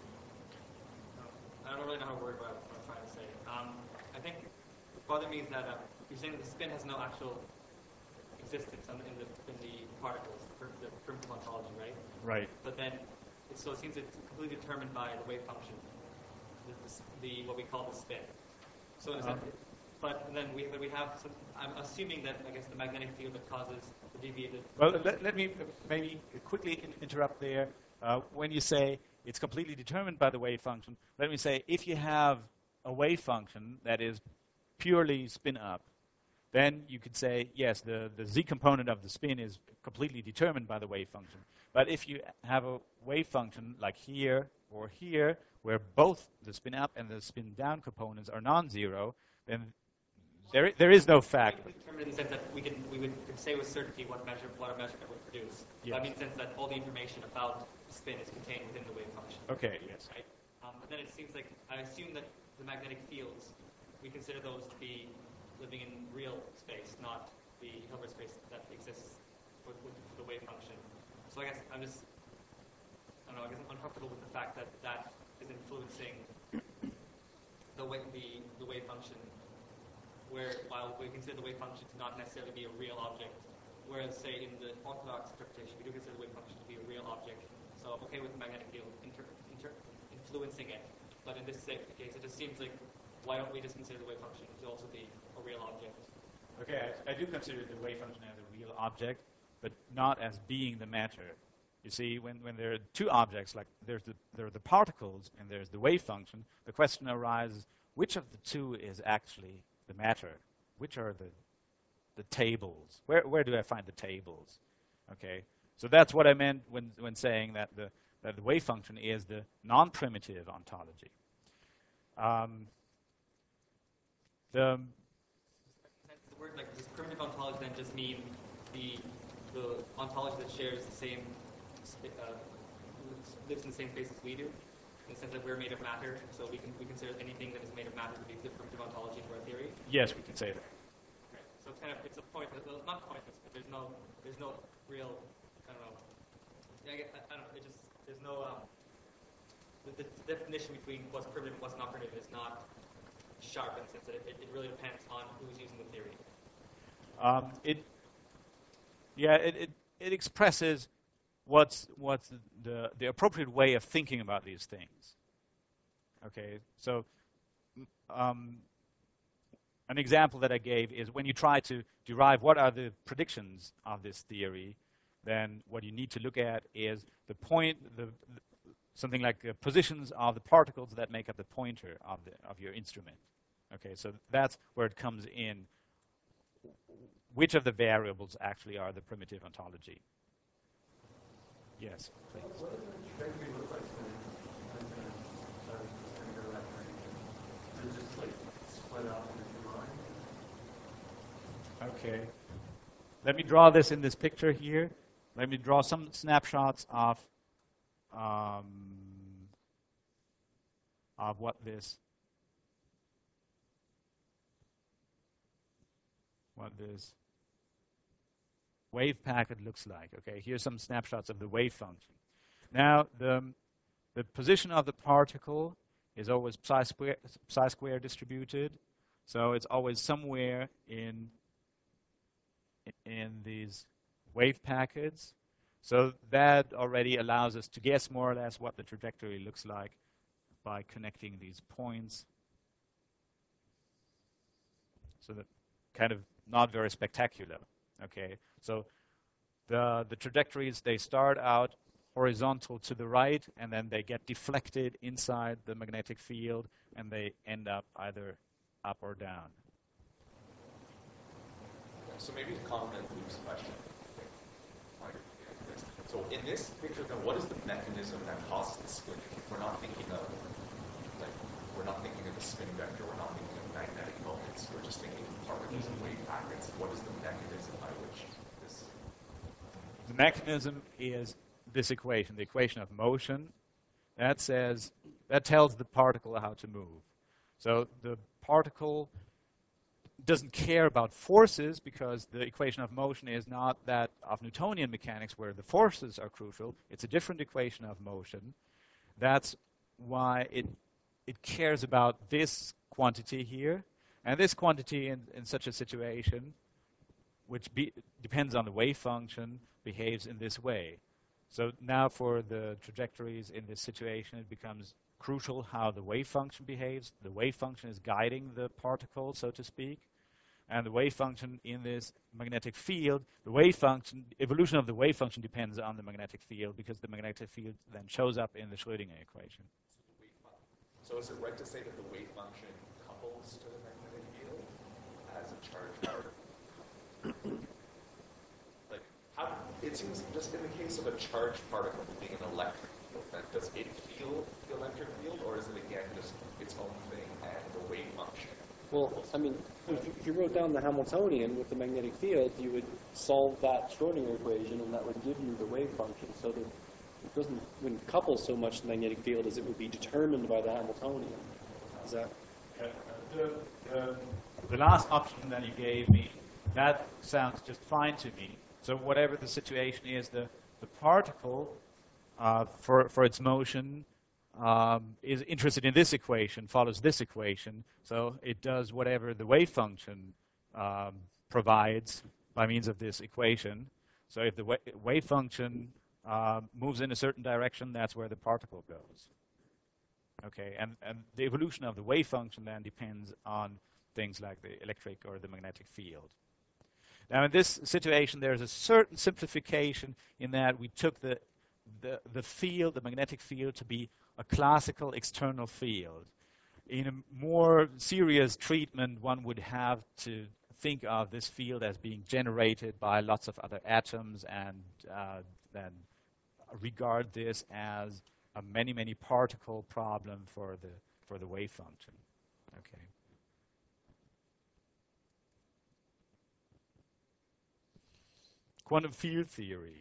I don't really know how to word what I'm trying to say. I think what bothers me is that you're saying that the spin has no actual existence in the particles, the primitive ontology, right? Right. But then, so it seems it's completely determined by the wave function, the what we call the spin. So in a sense, but then we have some, I'm assuming that, I guess, the magnetic field that causes the deviated... Well, let me maybe quickly interrupt there. When you say it's completely determined by the wave function, let me say if you have a wave function that is purely spin up, then you could say, yes, the z component of the spin is completely determined by the wave function. But if you have a wave function like here or here, where both the spin up and the spin down components are non-zero, then there is no fact. Determined in the sense that we would say with certainty what a measurement would produce. Yes. That means in the sense that all the information about the spin is contained within the wave function. Okay, yes. Right? But then it seems like, I assume that the magnetic fields, we consider those to be living in real space, not the Hilbert space that exists with the wave function. So I guess I'm just, I don't know, I guess I'm uncomfortable with the fact that that is influencing the wave function, where while we consider the wave function to not necessarily be a real object, whereas say in the orthodox interpretation we do consider the wave function to be a real object. So I'm okay with the magnetic field influencing it, but in this case it just seems like, why don't we just consider the wave function to also be a real object? Okay, I do consider the wave function as a real object, but not as being the matter. You see, when there are two objects, like there are the particles and there's the wave function, the question arises, which of the two is actually the matter? Which are the tables? Where do I find the tables? Okay, so that's what I meant when saying that the wave function is the non-primitive ontology. The word like this primitive ontology then just mean the ontology that shares the same lives in the same space as we do, in the sense that we're made of matter, so we consider anything that is made of matter to be the primitive ontology to our theory. Yes, we can say that. Okay. So it's a point, well, not pointless, but there's no real, I don't know. Yeah, I don't know. There's no the definition between what's primitive and what's not primitive is not sharp in the sense that it really depends on who's using the theory. It expresses what's the appropriate way of thinking about these things. Okay, so an example that I gave is when you try to derive what are the predictions of this theory, then what you need to look at is something like positions of the particles that make up the pointer of your instrument. Okay, so that's where it comes in. Which of the variables actually are the primitive ontology? Yes, please. What does the trajectory look like when you're that range? Is it just like split out into lines? Okay. Let me draw this in this picture here. Let me draw some snapshots of what this wave packet looks like. Okay, here's some snapshots of the wave function. Now, the position of the particle is always psi-square distributed, so it's always somewhere in these wave packets. So that already allows us to guess more or less what the trajectory looks like by connecting these points. So that kind of not very spectacular. Okay, so the trajectories, they start out horizontal to the right, and then they get deflected inside the magnetic field, and they end up either up or down. So maybe to complement Luke's question. So in this picture, then, what is the mechanism that causes the splitting? We're not thinking of the spin vector. We're not thinking of magnetic moments. We're just thinking of particles and wave packets. What is the mechanism by which this? The mechanism is this equation, the equation of motion. That tells the particle how to move. So the particle doesn't care about forces, because the equation of motion is not that of Newtonian mechanics where the forces are crucial. It's a different equation of motion. That's why it cares about this quantity here. And this quantity in such a situation, which depends on the wave function, behaves in this way. So now for the trajectories in this situation, it becomes crucial how the wave function behaves. The wave function is guiding the particle, so to speak. And the wave function in this magnetic field, evolution of the wave function depends on the magnetic field, because the magnetic field then shows up in the Schrödinger equation. So is it right to say that the wave function couples to the magnetic field as a charged particle? It seems just in the case of a charged particle being an electric field, does it feel the electric field, or is it again just its own thing and the wave function? Well, I mean, if you wrote down the Hamiltonian with the magnetic field, you would solve that Schrödinger equation, and that would give you the wave function. So that it wouldn't couple so much the magnetic field as it would be determined by the Hamiltonian. Is that? The last option that you gave me, that sounds just fine to me. So whatever the situation is, the particle, for its motion, is interested in this equation, follows this equation. So it does whatever the wave function provides by means of this equation. So if the wave function moves in a certain direction, that's where the particle goes. Okay, and the evolution of the wave function then depends on things like the electric or the magnetic field. Now, in this situation, there's a certain simplification in that we took the field, the magnetic field, to be a classical external field. In a more serious treatment, one would have to think of this field as being generated by lots of other atoms, and then regard this as a many particle problem for the wave function. Okay. Quantum field theory.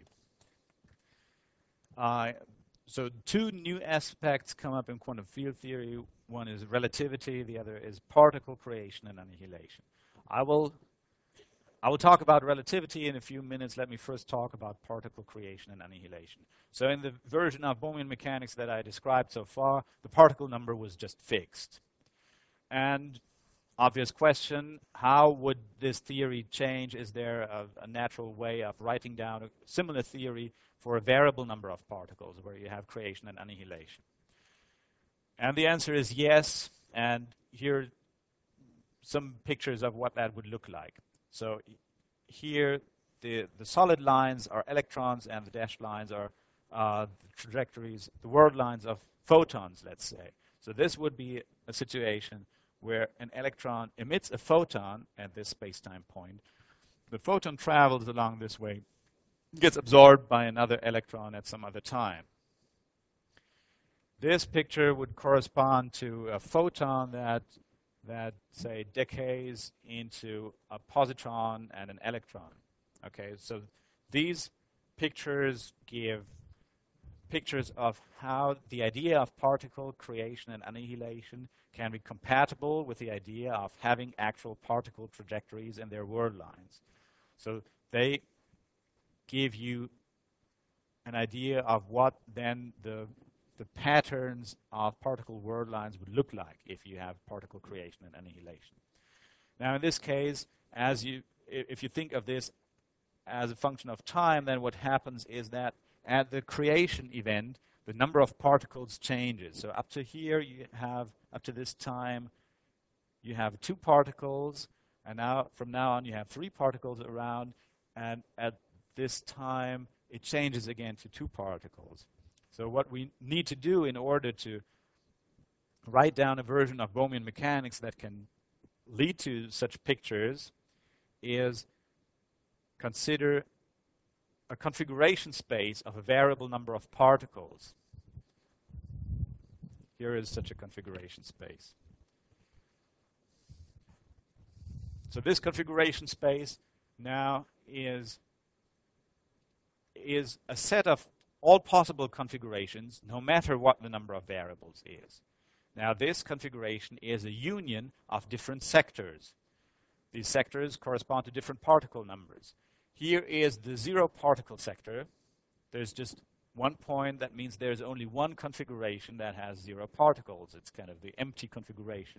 So two new aspects come up in quantum field theory. One is relativity, the other is particle creation and annihilation. I will talk about relativity in a few minutes. Let me first talk about particle creation and annihilation. So in the version of Bohmian mechanics that I described so far, the particle number was just fixed. And obvious question, how would this theory change? Is there a natural way of writing down a similar theory for a variable number of particles where you have creation and annihilation? And the answer is yes, and here are some pictures of what that would look like. So here the solid lines are electrons, and the dashed lines are the trajectories, the world lines of photons, let's say. So this would be a situation where an electron emits a photon at this space-time point. The photon travels along this way, gets absorbed by another electron at some other time. This picture would correspond to a photon that say, decays into a positron and an electron. Okay, so these pictures give pictures of how the idea of particle creation and annihilation can be compatible with the idea of having actual particle trajectories in their world lines. So they give you an idea of what then the patterns of particle world lines would look like if you have particle creation and annihilation. Now in this case, if you think of this as a function of time, then what happens is that at the creation event, the number of particles changes. So up to here, up to this time, you have 2 particles, And now, from now on, you have 3 particles around, and at this time, it changes again to 2 particles. So what we need to do in order to write down a version of Bohmian mechanics that can lead to such pictures is consider a configuration space of a variable number of particles. Here is such a configuration space. So this configuration space now is a set of all possible configurations, no matter what the number of variables is. Now this configuration is a union of different sectors. These sectors correspond to different particle numbers. Here is the 0 particle sector. There's just one point. That means there's only one configuration that has 0 particles. It's kind of the empty configuration.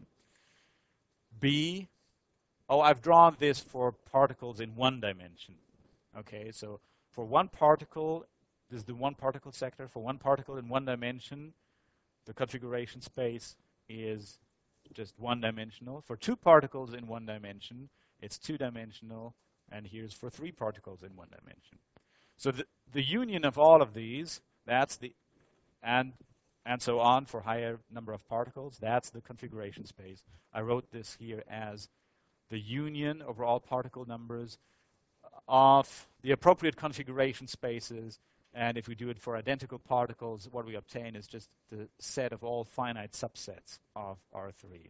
B, I've drawn this for particles in 1 dimension. Okay, so for 1 particle, this is the 1 particle sector. For 1 particle in 1 dimension, the configuration space is just 1-dimensional. For 2 particles in 1 dimension, it's 2-dimensional. And here's for 3 particles in 1 dimension. So the union of all of these, that's the, and so on for higher number of particles, that's the configuration space. I wrote this here as the union over all particle numbers of the appropriate configuration spaces. And if we do it for identical particles, what we obtain is just the set of all finite subsets of R3.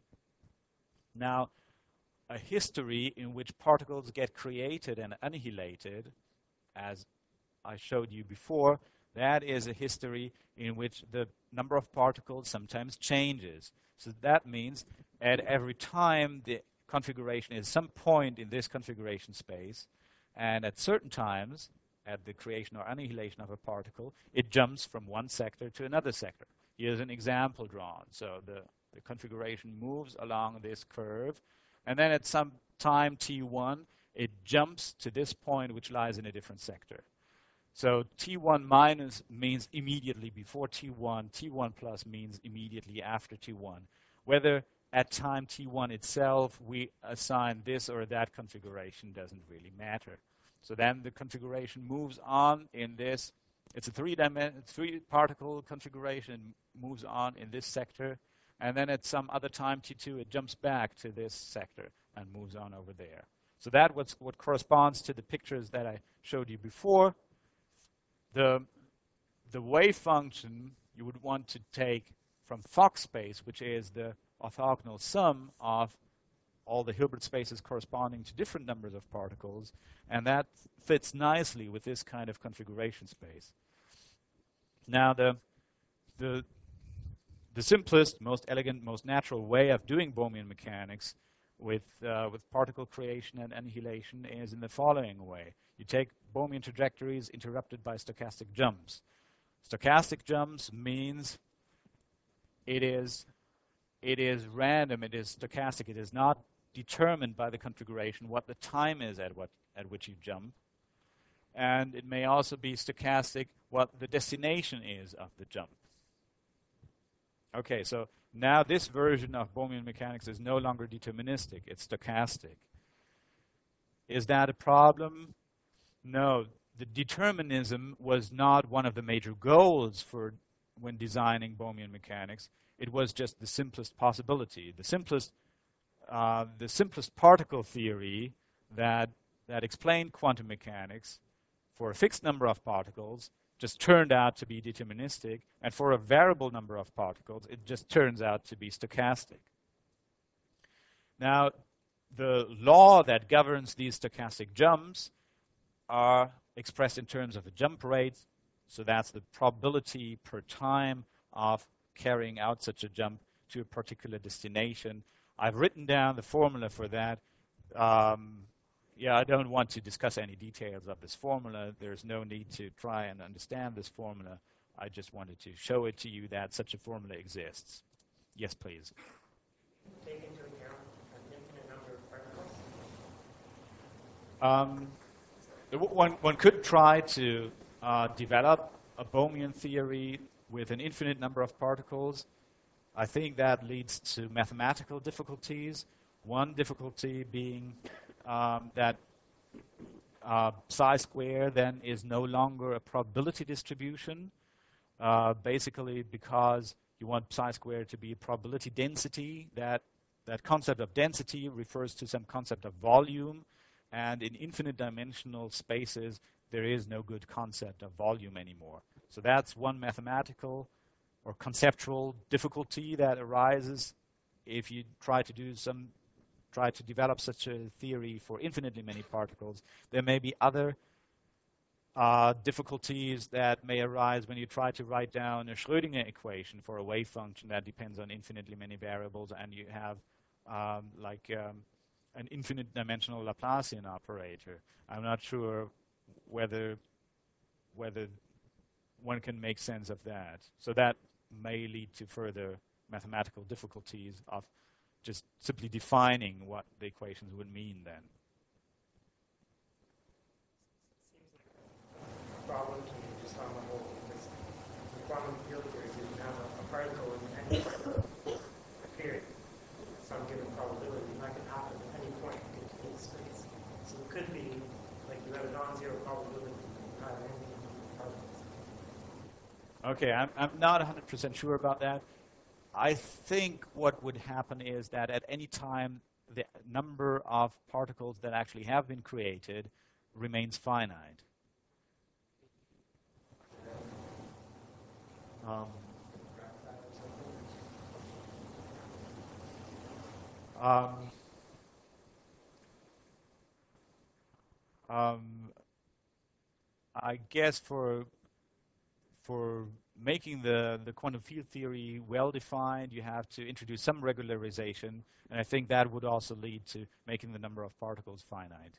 Now, a history in which particles get created and annihilated, as I showed you before, that is a history in which the number of particles sometimes changes. So that means at every time the configuration is some point in this configuration space, and at certain times, at the creation or annihilation of a particle, it jumps from one sector to another sector. Here's an example drawn. So the configuration moves along this curve, and then at some time t1, it jumps to this point, which lies in a different sector. So t1 minus means immediately before t1, t1 plus means immediately after t1. Whether at time t1 itself we assign this or that configuration doesn't really matter. So then the configuration moves on in this. It's a 3-particle configuration, moves on in this sector. And then at some other time, t2, it jumps back to this sector and moves on over there. So that what corresponds to the pictures that I showed you before. The wave function you would want to take from Fock space, which is the orthogonal sum of all the Hilbert spaces corresponding to different numbers of particles, and that fits nicely with this kind of configuration space. Now, the simplest, most elegant, most natural way of doing Bohmian mechanics with particle creation and annihilation is in the following way. You take Bohmian trajectories interrupted by stochastic jumps. Stochastic jumps means it is random, it is stochastic, it is not determined by the configuration what the time is at which you jump. And it may also be stochastic what the destination is of the jump. Okay, so now this version of Bohmian mechanics is no longer deterministic, it's stochastic. Is that a problem? No, the determinism was not one of the major goals for when designing Bohmian mechanics. It was just the simplest possibility. The simplest particle theory that explained quantum mechanics for a fixed number of particles just turned out to be deterministic, and for a variable number of particles, it just turns out to be stochastic. Now, the law that governs these stochastic jumps are expressed in terms of a jump rate, so that's the probability per time of carrying out such a jump to a particular destination. I've written down the formula for that. I don't want to discuss any details of this formula. There's no need to try and understand this formula. I just wanted to show it to you that such a formula exists. Yes, please. Take into account an infinite number of particles? One could try to develop a Bohmian theory with an infinite number of particles. I think that leads to mathematical difficulties. One difficulty being that psi square then is no longer a probability distribution, basically because you want psi square to be a probability density. That concept of density refers to some concept of volume, and in infinite dimensional spaces there is no good concept of volume anymore. So that's one mathematical or conceptual difficulty that arises if you try to develop such a theory for infinitely many particles. There may be other difficulties that may arise when you try to write down a Schrödinger equation for a wave function that depends on infinitely many variables, and you have an infinite dimensional Laplacian operator. I'm not sure whether one can make sense of that. So that may lead to further mathematical difficulties of just simply defining what the equations would mean then. Seems like a problem to me just on the whole, because the quantum field theory is you can have a particle in any period, some given probability, and that can happen at any point in space. So it could be like you have a non-zero probability of having any particles. Okay, I'm not 100% sure about that. I think what would happen is that at any time the number of particles that actually have been created remains finite. I guess for making the quantum field theory well-defined, you have to introduce some regularization, and I think that would also lead to making the number of particles finite.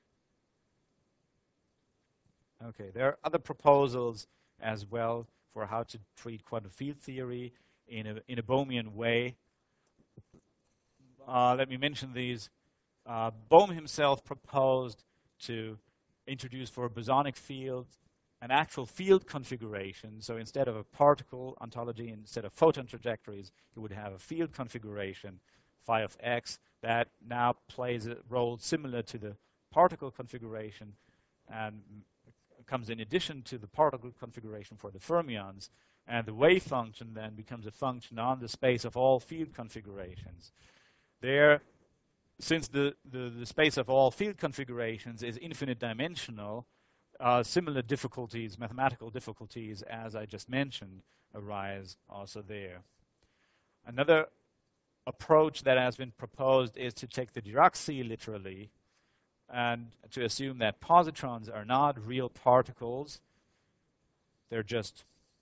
Okay, there are other proposals as well for how to treat quantum field theory in a Bohmian way. Let me mention these. Bohm himself proposed to introduce for a bosonic field an actual field configuration. So instead of a particle ontology, instead of photon trajectories, you would have a field configuration, phi of x, that now plays a role similar to the particle configuration and comes in addition to the particle configuration for the fermions. And the wave function then becomes a function on the space of all field configurations. There, since the space of all field configurations is infinite dimensional, similar difficulties, mathematical difficulties, as I just mentioned, arise also there. Another approach that has been proposed is to take the Dirac-sea literally and to assume that positrons are not real particles. They're just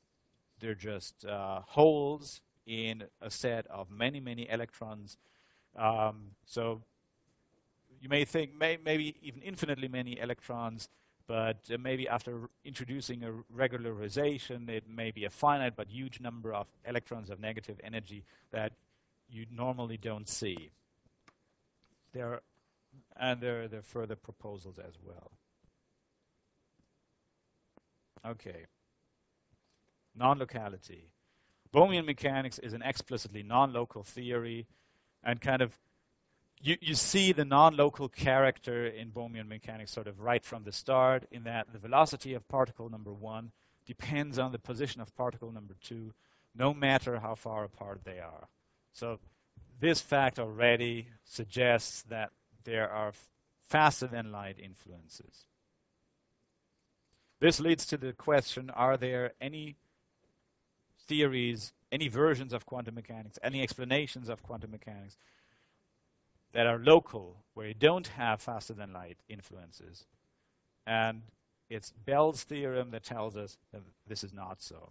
holes in a set of many, many electrons. So you may think maybe even infinitely many electrons, but maybe after introducing a regularization, it may be a finite but huge number of electrons of negative energy that you normally don't see. There are further proposals as well. Okay. Non-locality. Bohmian mechanics is an explicitly non-local theory, and kind of you see the non-local character in Bohmian mechanics sort of right from the start, in that the velocity of particle number 1 depends on the position of particle number 2, no matter how far apart they are. So this fact already suggests that there are faster than light influences. This leads to the question, are there any theories, any versions of quantum mechanics, any explanations of quantum mechanics that are local, where you don't have faster than light influences? And it's Bell's theorem that tells us that this is not so.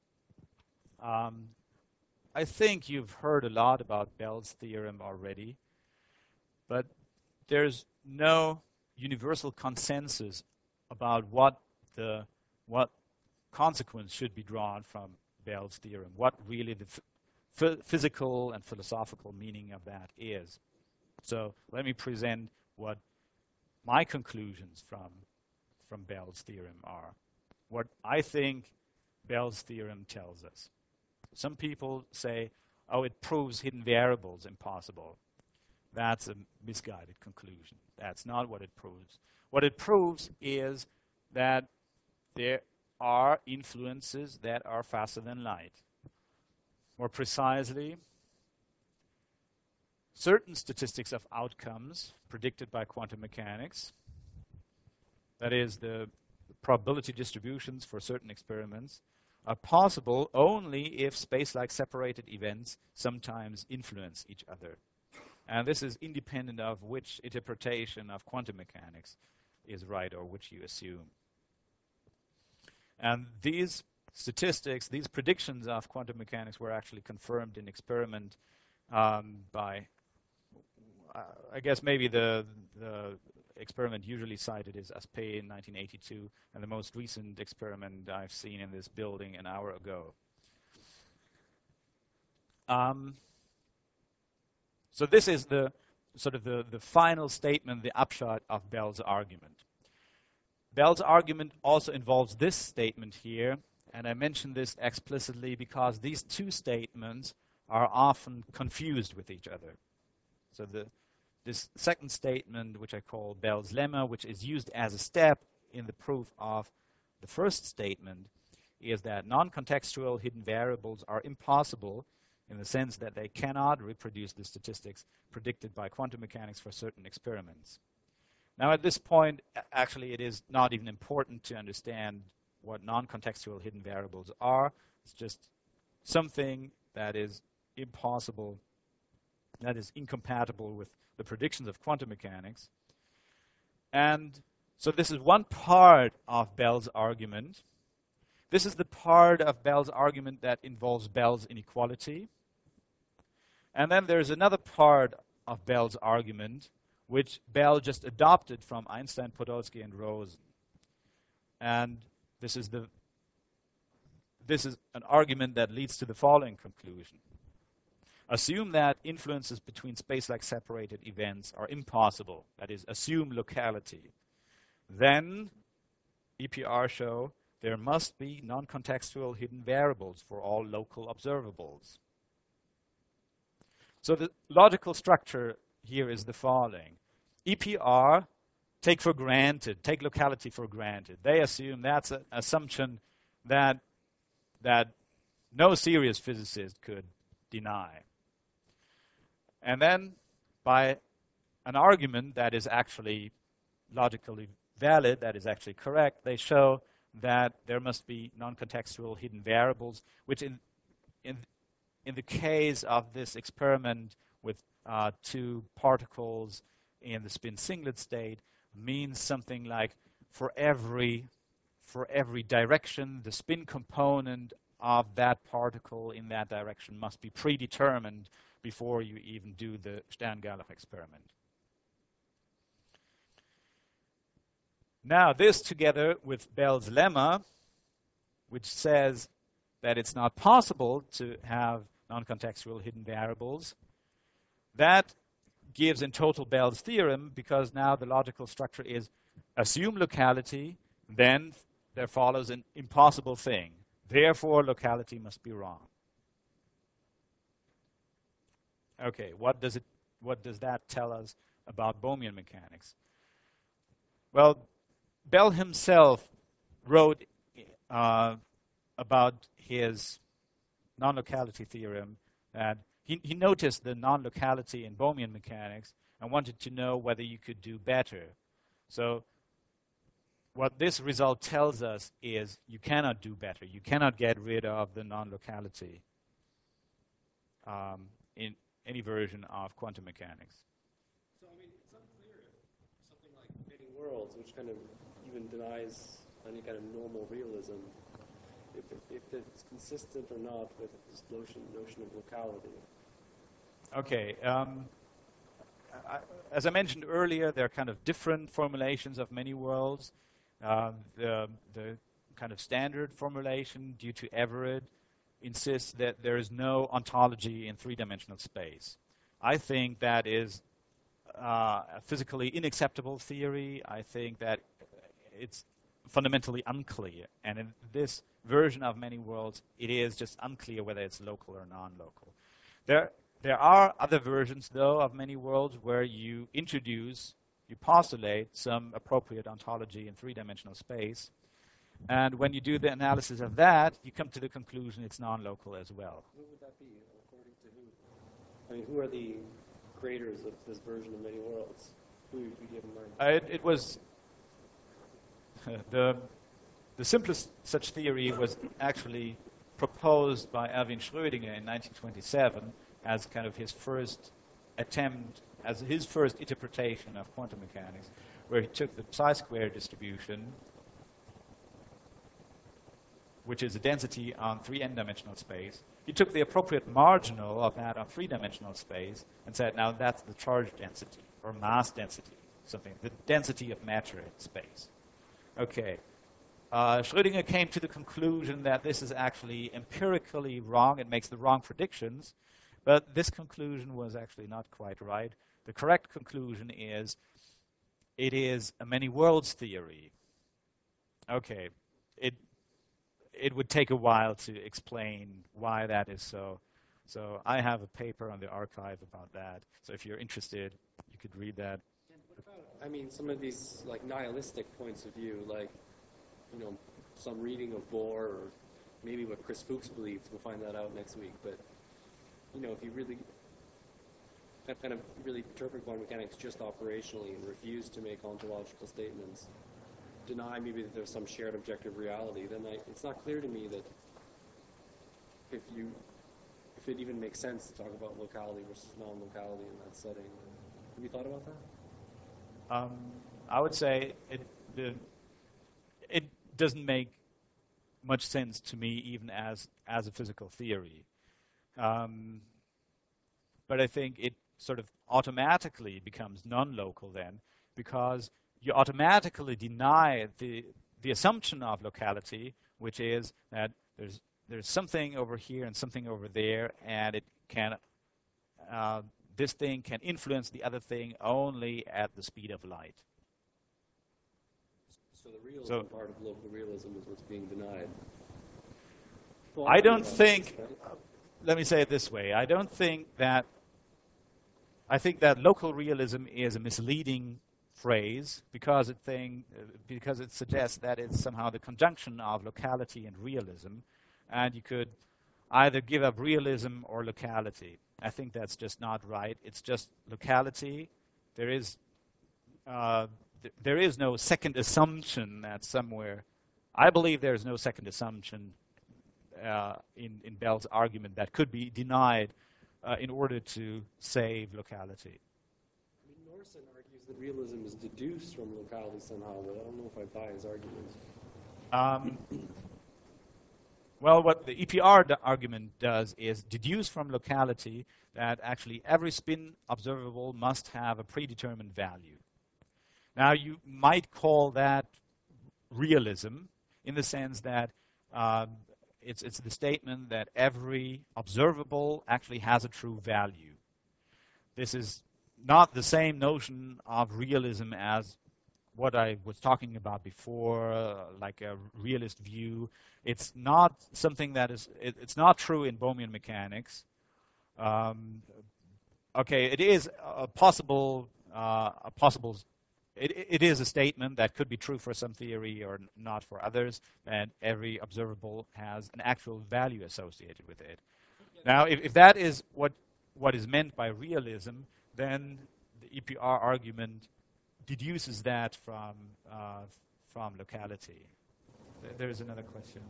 I think you've heard a lot about Bell's theorem already, but there's no universal consensus about what consequence should be drawn from Bell's theorem, what really the physical and philosophical meaning of that is. So let me present what my conclusions from Bell's theorem are, what I think Bell's theorem tells us. Some people say, oh, it proves hidden variables impossible. That's a misguided conclusion. That's not what it proves. What it proves is that there are influences that are faster than light. More precisely, certain statistics of outcomes predicted by quantum mechanics, that is, the probability distributions for certain experiments, are possible only if space-like separated events sometimes influence each other. And this is independent of which interpretation of quantum mechanics is right or which you assume. And these statistics, these predictions of quantum mechanics were actually confirmed in experiment by, I guess maybe the experiment usually cited is Aspect in 1982, and the most recent experiment I've seen in this building an hour ago. So this is the sort of the final statement, the upshot of Bell's argument. Bell's argument also involves this statement here, and I mention this explicitly because these two statements are often confused with each other. So this second statement, which I call Bell's lemma, which is used as a step in the proof of the first statement, is that non-contextual hidden variables are impossible in the sense that they cannot reproduce the statistics predicted by quantum mechanics for certain experiments. Now, at this point, actually, it is not even important to understand what non-contextual hidden variables are. It's just something that is impossible, that is incompatible with the predictions of quantum mechanics. And so this is one part of Bell's argument. This is the part of Bell's argument that involves Bell's inequality. And then there's another part of Bell's argument which Bell just adopted from Einstein, Podolsky, and Rosen. And this is an argument that leads to the following conclusion. Assume that influences between space-like separated events are impossible. That is, assume locality. Then, EPR show there must be non-contextual hidden variables for all local observables. So the logical structure here is the following. EPR take locality for granted. They assume that's an assumption that no serious physicist could deny. And then, by an argument that is actually logically valid, that is actually correct, they show that there must be non-contextual hidden variables, which in the case of this experiment with two particles in the spin singlet state means something like for every direction, the spin component of that particle in that direction must be predetermined before you even do the Stern-Gerlach experiment. Now, this together with Bell's lemma, which says that it's not possible to have non-contextual hidden variables, that gives in total Bell's theorem, because now the logical structure is assume locality, then there follows an impossible thing. Therefore, locality must be wrong. Okay, what does that tell us about Bohmian mechanics? Well, Bell himself wrote about his non-locality theorem that he noticed the non-locality in Bohmian mechanics and wanted to know whether you could do better. So what this result tells us is you cannot do better. You cannot get rid of the non-locality in any version of quantum mechanics. So, I mean, it's unclear if something like Many Worlds, which kind of even denies any kind of normal realism, if it's consistent or not with this notion of locality. Okay. As I mentioned earlier, there are kind of different formulations of many worlds. The kind of standard formulation due to Everett insists that there is no ontology in three-dimensional space. I think that is a physically unacceptable theory. I think that it's fundamentally unclear. And in this version of many worlds, it is just unclear whether it's local or non-local. There are other versions, though, of many worlds where you postulate some appropriate ontology in three-dimensional space. And when you do the analysis of that, you come to the conclusion it's non-local as well. Who would that be, according to who? I mean, who are the creators of this version of many worlds? Who do you have in mind? It was the simplest such theory was actually proposed by Erwin Schrödinger in 1927 as kind of his first attempt, as his first interpretation of quantum mechanics, where he took the psi-square distribution, which is a density on 3n-dimensional space. He took the appropriate marginal of that on 3-dimensional space and said, now that's the charge density, or mass density, something, the density of matter in space. Okay. Schrödinger came to the conclusion that this is actually empirically wrong. It makes the wrong predictions. But this conclusion was actually not quite right. The correct conclusion is it is a many worlds theory. Okay. It would take a while to explain why that is so. So I have a paper on the archive about that. So if you're interested, you could read that. What about, I mean, some of these like nihilistic points of view, like, you know, some reading of Bohr, or maybe what Chris Fuchs believes. We'll find that out next week. But, you know, if you really kind of really interpret quantum mechanics just operationally and refuse to make ontological statements, deny maybe that there's some shared objective reality, then it's not clear to me that if it even makes sense to talk about locality versus non-locality in that setting. Have you thought about that? I would say it doesn't make much sense to me, even as a physical theory. But I think it sort of automatically becomes non-local then, because you automatically deny the assumption of locality, which is that there's something over here and something over there, and it can this thing can influence the other thing only at the speed of light. So the realism part of local realism is what's being denied. Well, I don't think. Let me say it this way: I think that local realism is a misleading phrase because it suggests that it's somehow the conjunction of locality and realism, and you could either give up realism or locality. I think that's just not right. It's just locality. There is no second assumption that somewhere. I believe there is no second assumption in Bell's argument that could be denied in order to save locality. I mean, Norson argues that realism is deduced from locality somehow, but I don't know if I buy his argument. Well, what the EPR argument does is deduce from locality that actually every spin observable must have a predetermined value. Now, you might call that realism in the sense that it's the statement that every observable actually has a true value. This is not the same notion of realism as what I was talking about before, like a realist view. It's not something that is, it's not true in Bohmian mechanics. Okay, it is it is a statement that could be true for some theory or not for others, and every observable has an actual value associated with it. Now, if that is what is meant by realism, then the EPR argument deduces that from locality. There is another question.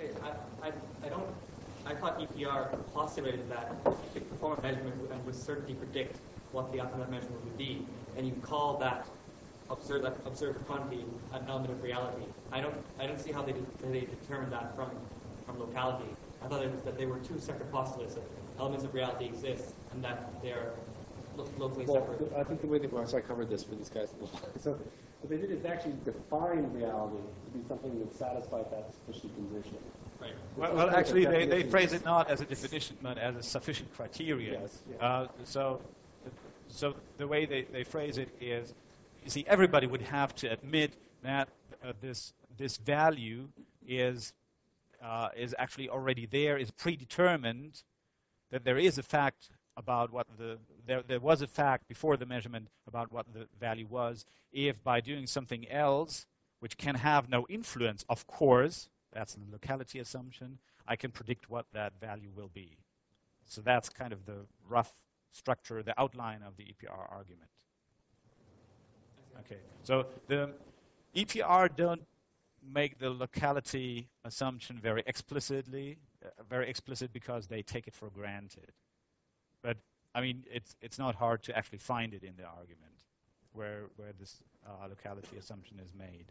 I thought EPR postulated that you could perform a measurement and with certainty predict what the outcome of that measurement would be, and you call that observed quantity an element of reality. I don't see how they determined that from locality. I thought that they were two separate postulates, that elements of reality exist and that they're locally separate. I think the way I covered this for these guys. So what they did is actually define reality to be something that satisfied that sufficient condition. Right. Well, actually, they phrase it not as a definition, but as a sufficient criteria. Yes. Yeah. So the way they phrase it is, you see, everybody would have to admit that this value is actually already there, is predetermined, that there is a fact about what there was a fact before the measurement about what the value was, if by doing something else, which can have no influence, of course, that's the locality assumption, I can predict what that value will be. So that's kind of the rough structure, the outline of the EPR argument. Okay, so the EPR don't make the locality assumption very explicit because they take it for granted. But I mean, it's not hard to actually find it in the argument where this locality assumption is made.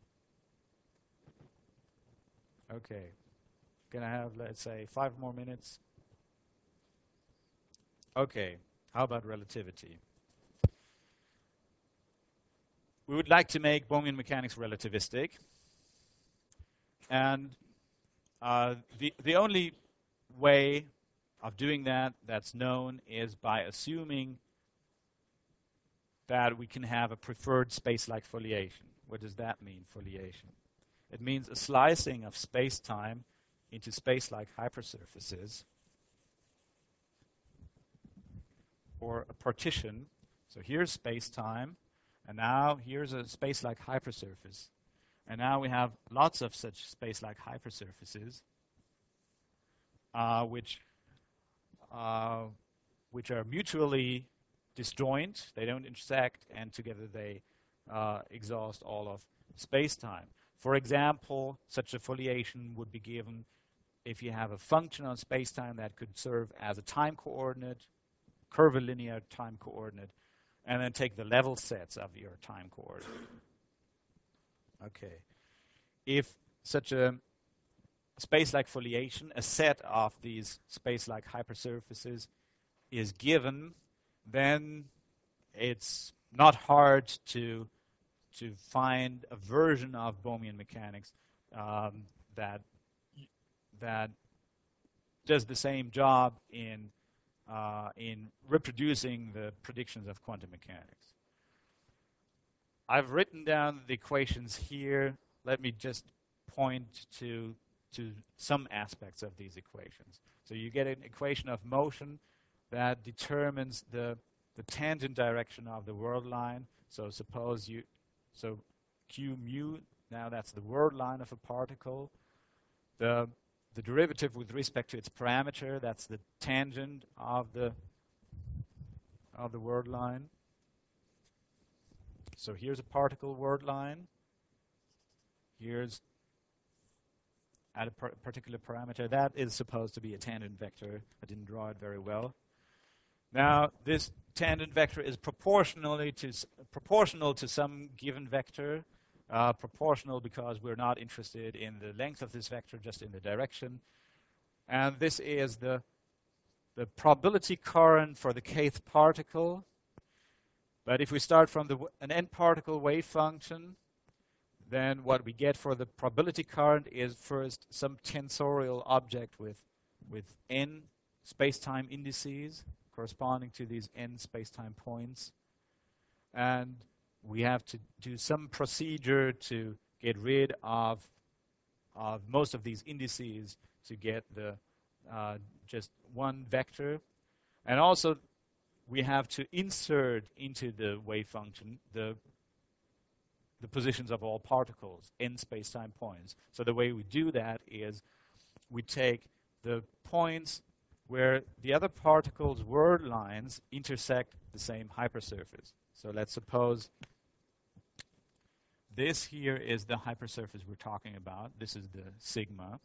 Okay, gonna have, let's say, 5 more minutes. Okay, how about relativity? We would like to make Bohmian mechanics relativistic. And the only way of doing that that's known is by assuming that we can have a preferred space-like foliation. What does that mean, foliation? It means a slicing of space-time into space-like hypersurfaces, or a partition. So here's space-time, and now here's a space-like hypersurface. And now we have lots of such space-like hypersurfaces, which are mutually disjoint. They don't intersect, and together they exhaust all of space-time. For example, such a foliation would be given if you have a function on space-time that could serve as a time coordinate, curvilinear time coordinate, and then take the level sets of your time coordinate. Okay. If such a space-like foliation, a set of these space-like hypersurfaces, is given, then it's not hard to find a version of Bohmian mechanics that does the same job in reproducing the predictions of quantum mechanics. I've written down the equations here. Let me just point to some aspects of these equations. So you get an equation of motion that determines the tangent direction of the world line. So so q mu, now that's the world line of a particle. The derivative with respect to its parameter, that's the tangent of the word line. So here's a particle word line. Here's at a particular parameter. That is supposed to be a tangent vector. I didn't draw it very well. Now, this tangent vector is proportional to some given vector. Proportional because we're not interested in the length of this vector, just in the direction. And this is the probability current for the kth particle. But if we start from an n-particle wave function, then what we get for the probability current is first some tensorial object with n space-time indices corresponding to these n space-time points. And we have to do some procedure to get rid of most of these indices to get the just one vector. And also, we have to insert into the wave function the positions of all particles in space-time points. So the way we do that is we take the points where the other particles' word lines intersect the same hypersurface. So let's suppose this here is the hypersurface we're talking about. This is the sigma.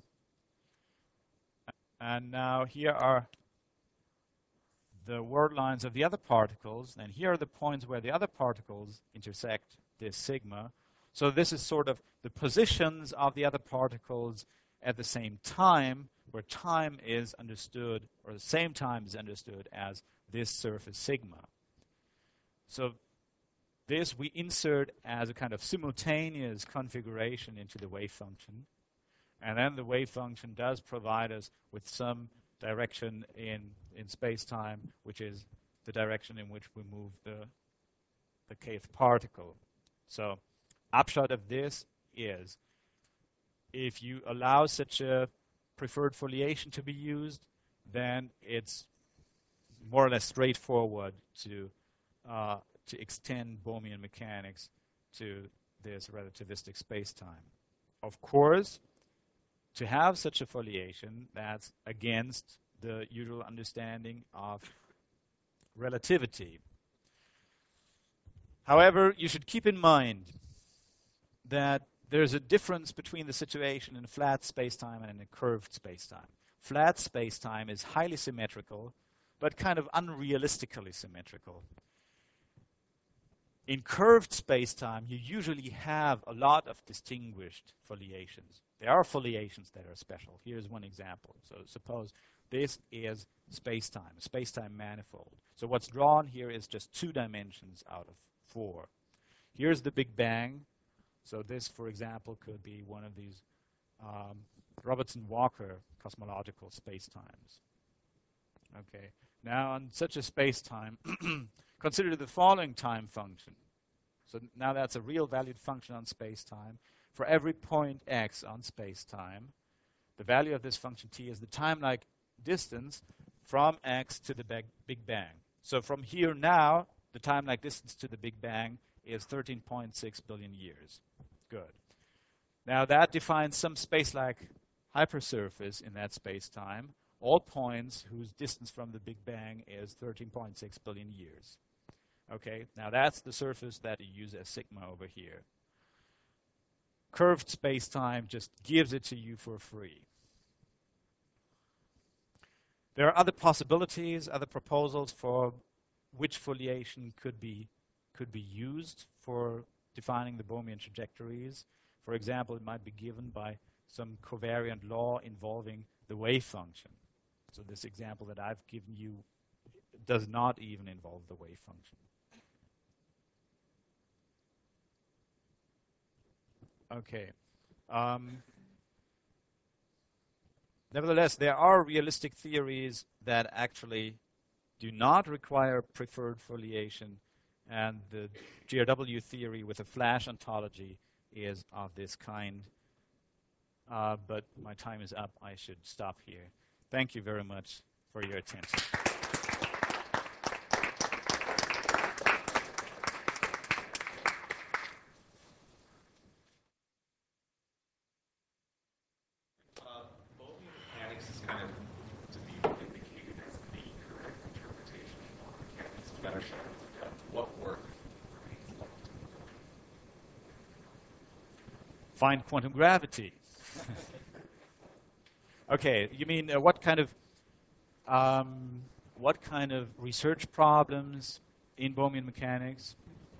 And now here are the word lines of the other particles, and here are the points where the other particles intersect this sigma. So this is sort of the positions of the other particles at the same time, where time is understood, or the same time is understood as this surface sigma. So this we insert as a kind of simultaneous configuration into the wave function. And then the wave function does provide us with some direction in space-time, which is the direction in which we move the kth particle. So upshot of this is, if you allow such a preferred foliation to be used, then it's more or less straightforward to extend Bohmian mechanics to this relativistic space-time. Of course, to have such a foliation, that's against the usual understanding of relativity. However, you should keep in mind that there's a difference between the situation in a flat space-time and in a curved space-time. Flat space-time is highly symmetrical, but kind of unrealistically symmetrical. In curved space-time, you usually have a lot of distinguished foliations. There are foliations that are special. Here's one example. So suppose this is space-time, a space-time manifold. So what's drawn here is just 2 dimensions out of 4. Here's the Big Bang. So this, for example, could be one of these Robertson-Walker cosmological spacetimes. Okay. Now, on such a space-time, consider the following time function. So now that's a real valued function on space-time. For every point x on space-time, the value of this function t is the time-like distance from x to the Big Bang. So from here now, the time-like distance to the Big Bang is 13.6 billion years. Good. Now that defines some space-like hypersurface in that space-time, all points whose distance from the Big Bang is 13.6 billion years. Okay, now that's the surface that you use as sigma over here. Curved space-time just gives it to you for free. There are other possibilities, other proposals for which foliation could be used for defining the Bohmian trajectories. For example, it might be given by some covariant law involving the wave function. So this example that I've given you does not even involve the wave function. Okay. Nevertheless, there are realistic theories that actually do not require preferred foliation, and the GRW theory with a flash ontology is of this kind. But my time is up. I should stop here. Thank you very much for your attention. Bohmian mechanics is kind of to be indicated as the correct interpretation of quantum mechanics. Better what work remains left? Find quantum gravity. Okay, you mean what kind of research problems in Bohmian mechanics?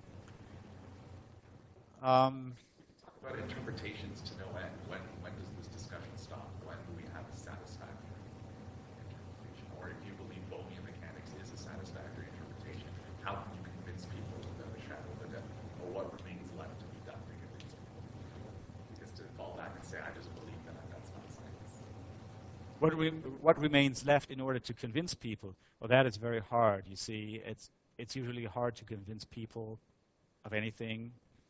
Talk about interpretations to no end. When does this discussion stop? When do we have a satisfactory interpretation? Or if you believe Bohmian mechanics is a satisfactory interpretation, how can you convince people without a shadow of a doubt? Or what remains left to be done to convince people? Because to fall back and say, I just believe that, that's not science. What remains left in order to convince people? Well, that is very hard. You see, it's usually hard to convince people of anything.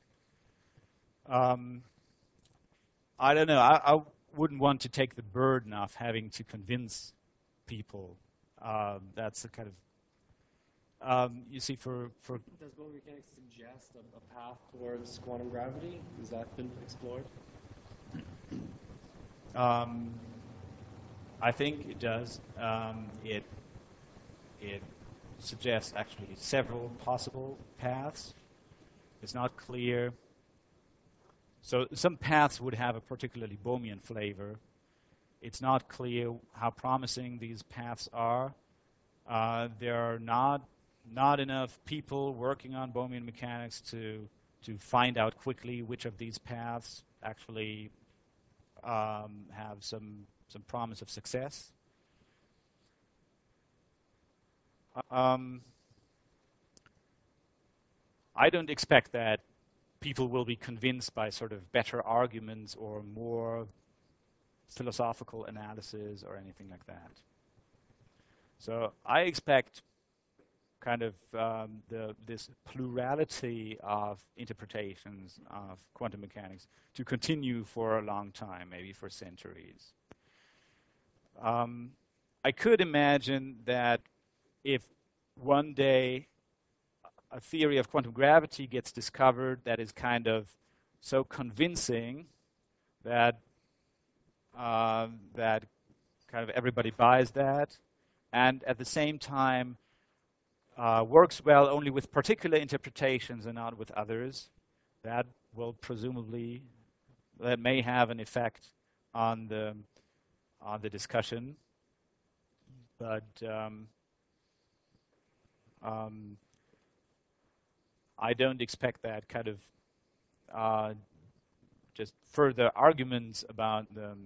I don't know. I wouldn't want to take the burden of having to convince people. That's a kind of you see, for Does Bohmian mechanics suggest a path towards quantum gravity? Has that been explored? I think it does. It suggests actually several possible paths. It's not clear. So some paths would have a particularly Bohmian flavor. It's not clear how promising these paths are. There are not enough people working on Bohmian mechanics to find out quickly which of these paths actually have some promise of success. I don't expect that people will be convinced by sort of better arguments or more philosophical analysis or anything like that. So I expect kind of this plurality of interpretations of quantum mechanics to continue for a long time, maybe for centuries. I could imagine that if one day a theory of quantum gravity gets discovered that is kind of so convincing that that kind of everybody buys that, and at the same time works well only with particular interpretations and not with others, that will presumably, that may have an effect on the discussion. But I don't expect that kind of just further arguments about the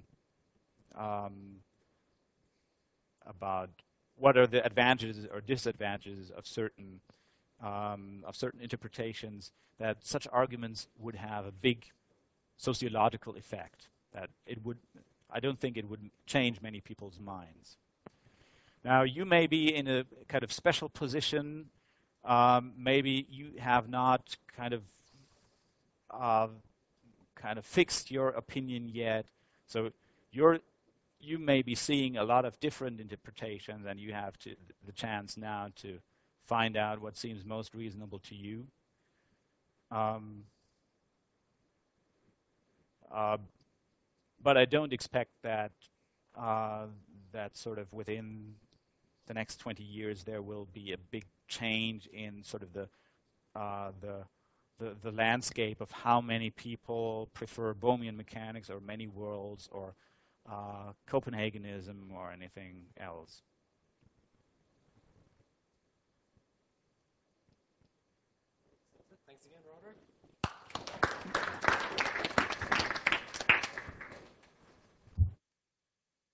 about what are the advantages or disadvantages of certain interpretations, that such arguments would have a big sociological effect. That it would, I don't think it would change many people's minds. Now, you may be in a kind of special position. Maybe you have not kind of fixed your opinion yet. So you may be seeing a lot of different interpretations, and you have the chance now to find out what seems most reasonable to you. But I don't expect that that sort of within the next 20 years there will be a big change in sort of the landscape of how many people prefer Bohmian mechanics or many worlds or Copenhagenism or anything else. Thanks again, Roderick.